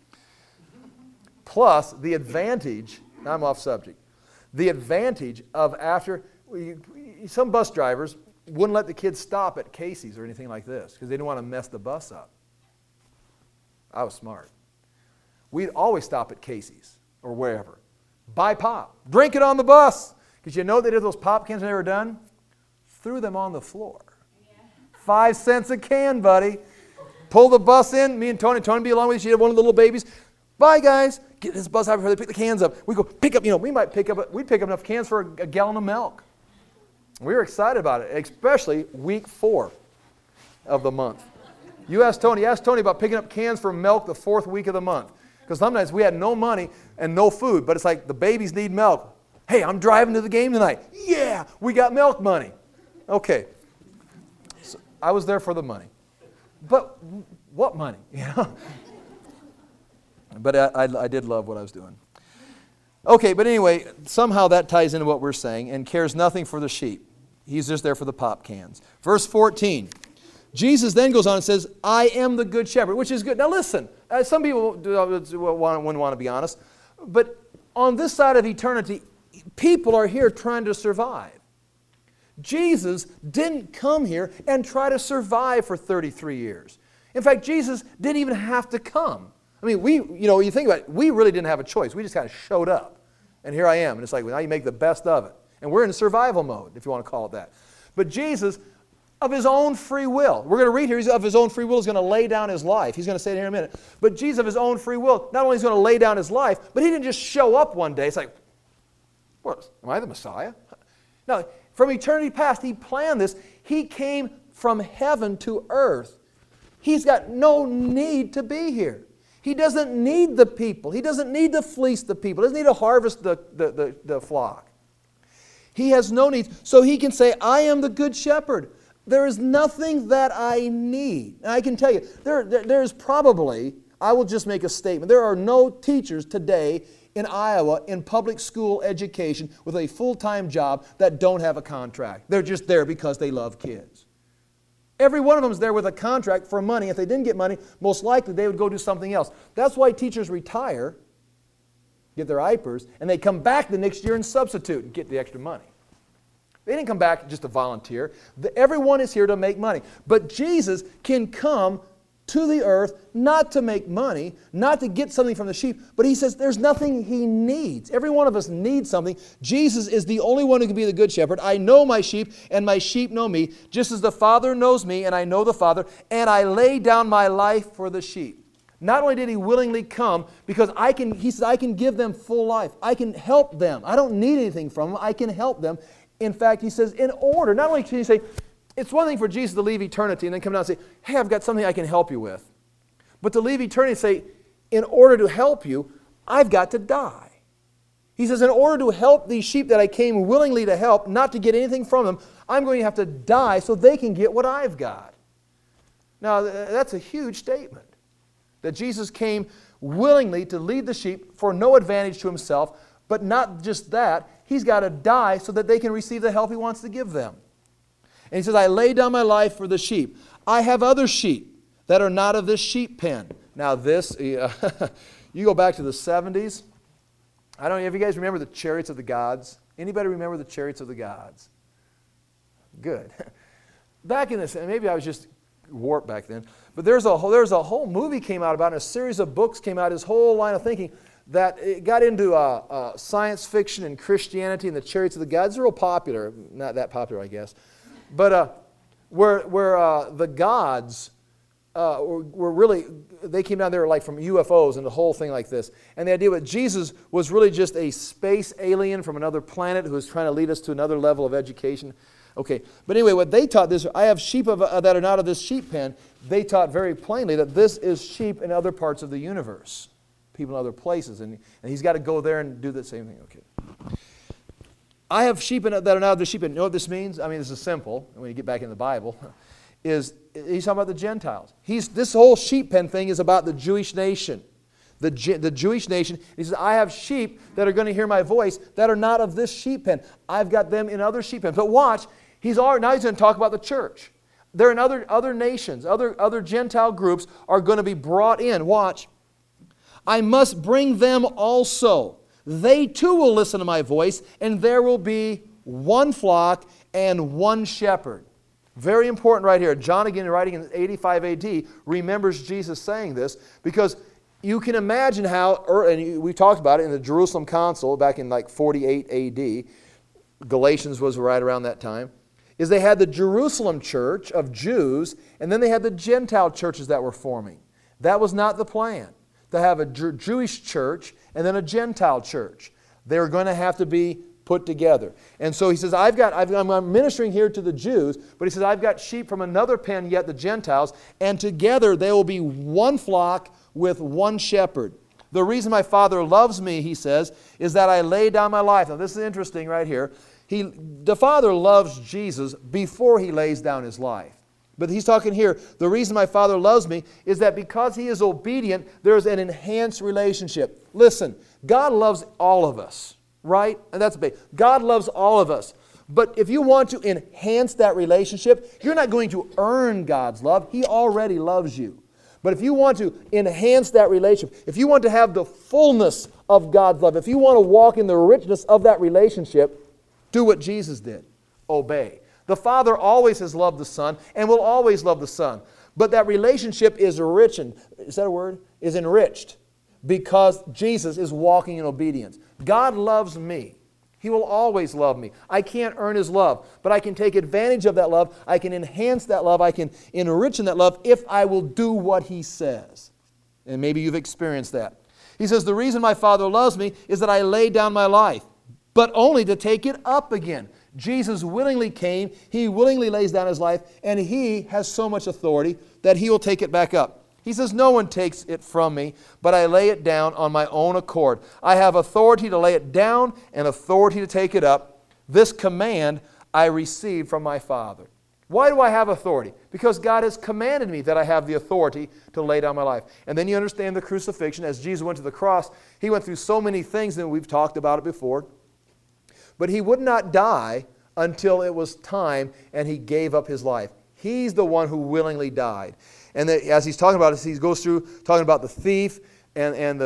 Plus the advantage, now I'm off subject, the advantage of some bus drivers wouldn't let the kids stop at Casey's or anything like this because they didn't want to mess the bus up. I was smart. We'd always stop at Casey's or wherever. Buy pop. Drink it on the bus. Because you know what they did with those pop cans when they were done? Threw them on the floor. Yeah. 5 cents a can, buddy. Pull the bus in. Me and Tony be along with you. She had one of the little babies. Bye, guys. Get this bus out before they pick the cans up. We go pick up, you know, we'd pick up enough cans for a gallon of milk. We were excited about it, especially week 4 of the month. Ask Tony about picking up cans for milk the 4th week of the month. Because sometimes we had no money and no food, but it's like the babies need milk. Hey, I'm driving to the game tonight. Yeah, we got milk money. Okay. So I was there for the money. But what money? You know? But I did love what I was doing. Okay, but anyway, somehow that ties into what we're saying, and cares nothing for the sheep. He's just there for the pop cans. Verse 14. Jesus then goes on and says, I am the good shepherd, which is good. Now listen, some people wouldn't want to be honest, but on this side of eternity, people are here trying to survive. Jesus didn't come here and try to survive for 33 years. In fact, Jesus didn't even have to come. I mean, you think about it, we really didn't have a choice. We just kind of showed up. And here I am. And it's like, well, now you make the best of it. And we're in survival mode, if you want to call it that. But Jesus, of his own free will, we're going to read here, he's of his own free will, is going to lay down his life. He's going to say it here in a minute. But Jesus, of his own free will, not only is he going to lay down his life, but he didn't just show up one day. It's like, what, am I the Messiah? No, from eternity past, he planned this. He came from heaven to earth. He's got no need to be here. He doesn't need the people. He doesn't need to fleece the people. He doesn't need to harvest the flock. He has no needs. So he can say, I am the good shepherd. There is nothing that I need. And I can tell you, there's probably, I will just make a statement, there are no teachers today in Iowa in public school education with a full-time job that don't have a contract. They're just there because they love kids. Every one of them is there with a contract for money. If they didn't get money, most likely they would go do something else. That's why teachers retire, get their IPERs, and they come back the next year and substitute and get the extra money. They didn't come back just to volunteer. Everyone is here to make money. But Jesus can come to the earth not to make money, not to get something from the sheep, but he says there's nothing he needs. Every one of us needs something. Jesus is the only one who can be the good shepherd. I know my sheep, and my sheep know me, just as the Father knows me, and I know the Father, and I lay down my life for the sheep. Not only did he willingly come, because he says, I can give them full life. I can help them. I don't need anything from them. I can help them. In fact, he says, in order, not only can he say, it's one thing for Jesus to leave eternity and then come down and say, hey, I've got something I can help you with. But to leave eternity and say, in order to help you, I've got to die. He says, in order to help these sheep that I came willingly to help, not to get anything from them, I'm going to have to die so they can get what I've got. Now, that's a huge statement. That Jesus came willingly to lead the sheep for no advantage to himself, but not just that, he's got to die so that they can receive the help he wants to give them. And he says, I lay down my life for the sheep. I have other sheep that are not of this sheep pen. Now this, you go back to the 70s. I don't know if you guys remember the Chariots of the Gods. Anybody remember the Chariots of the Gods? Good. Back in this, and maybe I was just warped back then, but there's a whole movie came out about it, a series of books came out, his whole line of thinking, that it got into science fiction and Christianity and the Chariots of the Gods. They're real popular. Not that popular, I guess. But where the gods were really, they came down there like from UFOs and the whole thing like this. And the idea that Jesus was really just a space alien from another planet who was trying to lead us to another level of education. Okay, but anyway, what they taught this, I have sheep that are not of this sheep pen. They taught very plainly that this is sheep in other parts of the universe. people in other places, and he's got to go there and do the same thing. Okay. I have sheep that are not of the sheep. And you know what this means? I mean, this is simple. When you get back in the Bible, he's talking about the Gentiles. This whole sheep pen thing is about the Jewish nation. The Jewish nation. He says, I have sheep that are going to hear my voice that are not of this sheep pen. I've got them in other sheep pens. But watch, now he's going to talk about the church. They're in other nations, other Gentile groups are going to be brought in. Watch. I must bring them also. They too will listen to my voice, and there will be one flock and one shepherd. Very important right here. John, again, writing in 85 AD, remembers Jesus saying this, because you can imagine how, and we talked about it in the Jerusalem Council back in like 48 AD, Galatians was right around that time, is they had the Jerusalem church of Jews, and then they had the Gentile churches that were forming. That was not the plan, to have a Jewish church and then a Gentile church. They're going to have to be put together. And so he says, I'm ministering here to the Jews, but he says, I've got sheep from another pen yet, the Gentiles, and together they will be one flock with one shepherd. The reason my Father loves me, he says, is that I lay down my life. Now this is interesting right here. The Father loves Jesus before he lays down his life. But he's talking here, the reason my Father loves me is that because he is obedient, there's an enhanced relationship. Listen, God loves all of us, right? And that's big. God loves all of us. But if you want to enhance that relationship, you're not going to earn God's love. He already loves you. But if you want to enhance that relationship, if you want to have the fullness of God's love, if you want to walk in the richness of that relationship, do what Jesus did. Obey. The Father always has loved the Son and will always love the Son. But that relationship is enriched. Is that a word? Is enriched because Jesus is walking in obedience. God loves me. He will always love me. I can't earn His love, but I can take advantage of that love. I can enhance that love. I can enrich in that love if I will do what He says. And maybe you've experienced that. He says, the reason my Father loves me is that I lay down my life, but only to take it up again. Jesus willingly came, He willingly lays down His life, and He has so much authority that He will take it back up. He says, no one takes it from me, but I lay it down on my own accord. I have authority to lay it down and authority to take it up. This command I received from my Father. Why do I have authority? Because God has commanded me that I have the authority to lay down my life. And then you understand the crucifixion. As Jesus went to the cross, He went through so many things, and we've talked about it before. But He would not die until it was time and He gave up His life. He's the one who willingly died. And as He's talking about it, He goes through talking about the thief and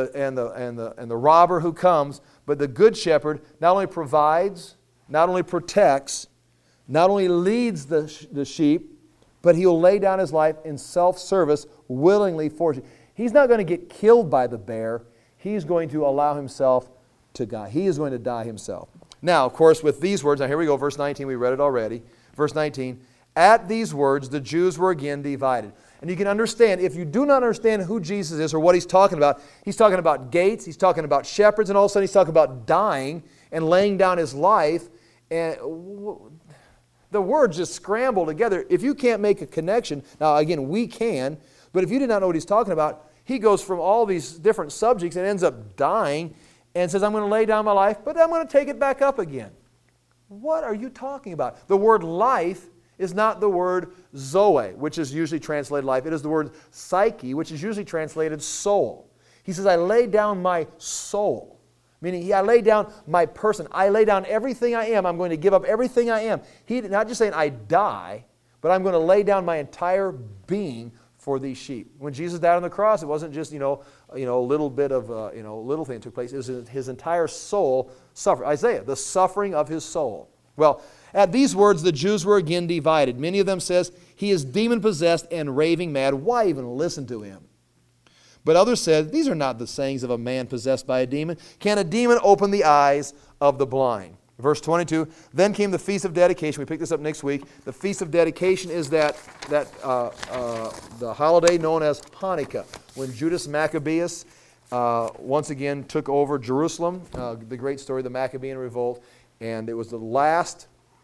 the robber who comes. But the good shepherd not only provides, not only protects, not only leads the sheep, but He'll lay down His life in self-service willingly for you. He's not going to get killed by the bear. He's going to allow Himself to die. He is going to die Himself. Now, of course, with these words, now here we go, verse 19, we read it already. Verse 19, at these words, the Jews were again divided. And you can understand, if you do not understand who Jesus is or what He's talking about gates, He's talking about shepherds, and all of a sudden He's talking about dying and laying down His life. And the words just scramble together. If you can't make a connection, now again, we can, but if you did not know what He's talking about, He goes from all these different subjects and ends up dying and says, I'm going to lay down my life, but I'm going to take it back up again. What are you talking about? The word life is not the word zoe, which is usually translated life. It is the word psyche, which is usually translated soul. He says, I lay down my soul. Meaning, I lay down my person. I lay down everything I am. I'm going to give up everything I am. He not just saying I die, but I'm going to lay down my entire being for these sheep. When Jesus died on the cross, it wasn't just, a little bit of, little thing that took place. It was His entire soul suffered. Isaiah, the suffering of His soul. Well, at these words, the Jews were again divided. Many of them says, He is demon-possessed and raving mad. Why even listen to Him? But others said, these are not the sayings of a man possessed by a demon. Can a demon open the eyes of the blind? Verse 22, then came the Feast of Dedication. We pick this up next week. The Feast of Dedication is the holiday known as Hanukkah, when Judas Maccabeus once again took over Jerusalem, the great story of the Maccabean revolt, and it was the last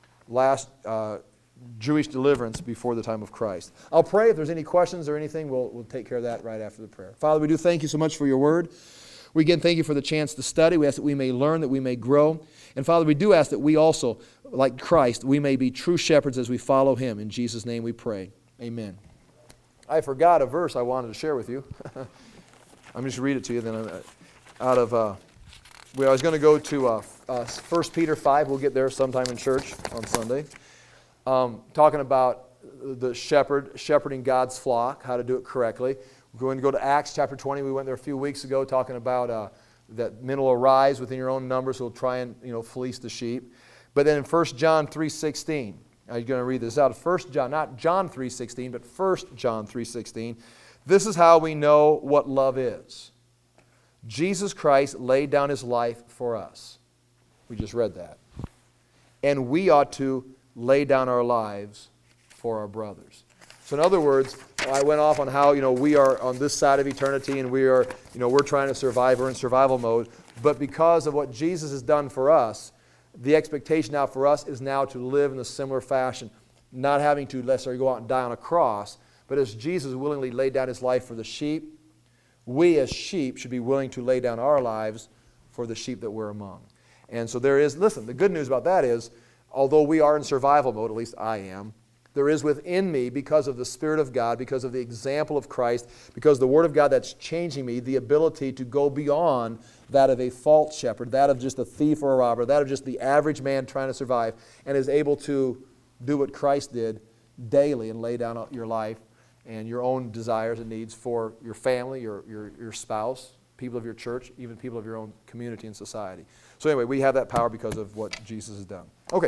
Jewish deliverance before the time of Christ. I'll pray. If there's any questions or anything, we'll take care of that right after the prayer. Father, we do thank You so much for Your word. We again thank you for the chance to study. We ask that we may learn, that we may grow. And Father, we do ask that we also, like Christ, we may be true shepherds as we follow Him. In Jesus' name we pray. Amen. I forgot a verse I wanted to share with you. I'm just read it to you. Then I was going to go to 1 Peter 5. We'll get there sometime in church on Sunday. Talking about the shepherding God's flock, how to do it correctly. We're going to go to Acts chapter 20. We went there a few weeks ago talking about that men will arise within your own numbers who will try and fleece the sheep. But then in 1 John 3:16, I'm going to read this out of 1 John, not John 3:16, but 1 John 3:16. This is how we know what love is. Jesus Christ laid down His life for us. We just read that. And we ought to lay down our lives for our brothers. So in other words, I went off on how we are on this side of eternity and we are we're trying to survive. We're in survival mode. But because of what Jesus has done for us, the expectation now for us is now to live in a similar fashion, not having to necessarily go out and die on a cross, but as Jesus willingly laid down His life for the sheep, we as sheep should be willing to lay down our lives for the sheep that we're among. And so there is, listen, the good news about that is, although we are in survival mode, at least I am, there is within me, because of the Spirit of God, because of the example of Christ, because of the Word of God that's changing me, the ability to go beyond that of a false shepherd, that of just a thief or a robber, that of just the average man trying to survive, and is able to do what Christ did daily and lay down your life and your own desires and needs for your family, your spouse, people of your church, even people of your own community and society. So anyway, we have that power because of what Jesus has done. Okay.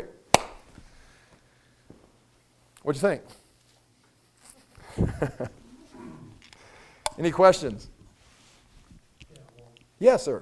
What'd you think? Any questions? Yeah, well, Yes, sir.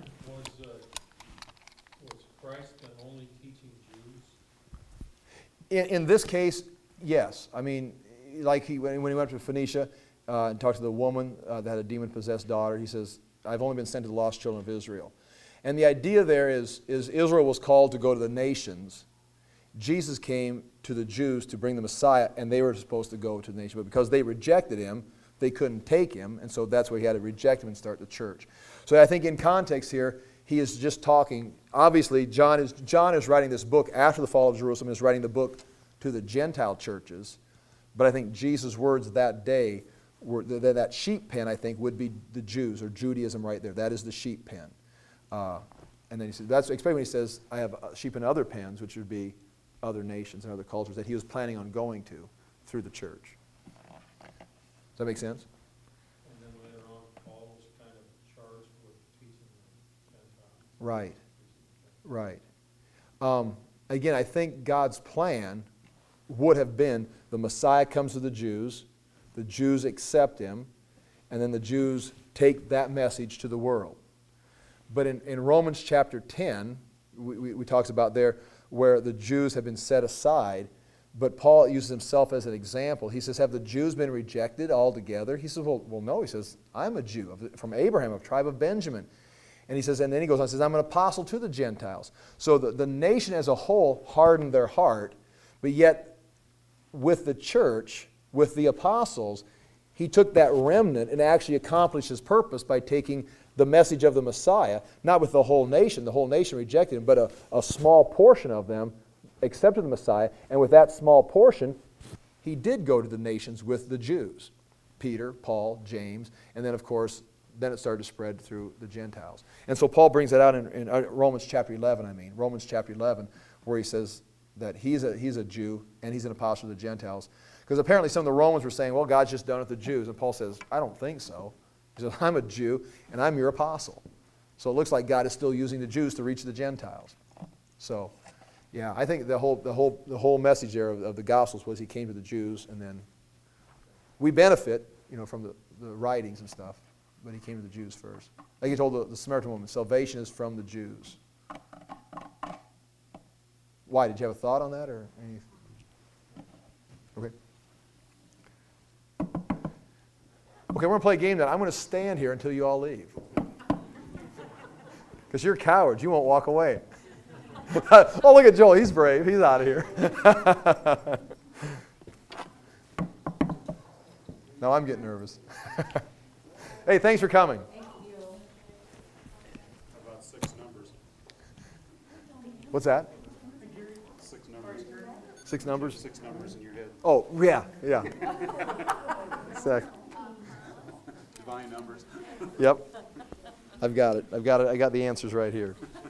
was Christ then only teaching Jews? In this case, yes. I mean, like when he went to Phoenicia and talked to the woman that had a demon-possessed daughter, he says, I've only been sent to the lost children of Israel. And the idea there is Israel was called to go to the nations. Jesus came to the Jews to bring the Messiah, and they were supposed to go to the nation. But because they rejected Him, they couldn't take Him, and so that's why He had to reject Him and start the church. So I think in context here, he is just talking. Obviously, John is writing this book after the fall of Jerusalem, and is writing the book to the Gentile churches. But I think Jesus' words that day, that sheep pen, I think, would be the Jews, or Judaism right there. That is the sheep pen. And then he says, that's especially when he says, I have sheep in other pens, which would be other nations and other cultures that he was planning on going to through the church. Does that make sense? And then later on, Paul was kind of charged with teaching the Gentiles. Right. Right. Again, I think God's plan would have been the Messiah comes to the Jews accept Him, and then the Jews take that message to the world. But in Romans chapter 10, we talks about there where the Jews have been set aside, but Paul uses himself as an example. He says, have the Jews been rejected altogether? He says, well no. He says, I'm a Jew from Abraham, of the tribe of Benjamin. And he says, and then he goes on and says, I'm an apostle to the Gentiles. So the nation as a whole hardened their heart, but yet with the church, with the apostles, he took that remnant and actually accomplished his purpose by taking the message of the Messiah, not with the whole nation rejected Him, but a small portion of them accepted the Messiah, and with that small portion, he did go to the nations with the Jews. Peter, Paul, James, and then of course, then it started to spread through the Gentiles. And so Paul brings that out in Romans chapter 11, Romans chapter 11, where he says that he's a Jew and he's an apostle to the Gentiles. Because apparently some of the Romans were saying, well, God's just done with the Jews. And Paul says, I don't think so. He says, I'm a Jew and I'm your apostle. So it looks like God is still using the Jews to reach the Gentiles. So, yeah, I think the whole message there of the Gospels was He came to the Jews, and then we benefit, from the writings and stuff, but He came to the Jews first. Like He told the Samaritan woman, salvation is from the Jews. Why? Did you have a thought on that, or anything? Okay. Okay, we're going to play a game now. I'm going to stand here until you all leave. Because you're cowards. You won't walk away. Oh, look at Joel. He's brave. He's out of here. Now I'm getting nervous. Hey, thanks for coming. Thank you. What's that? 6 numbers. 6 numbers? 6 numbers in your head. Oh, yeah, yeah. Exactly. Divine numbers. Yep. I've got it. I got the answers right here.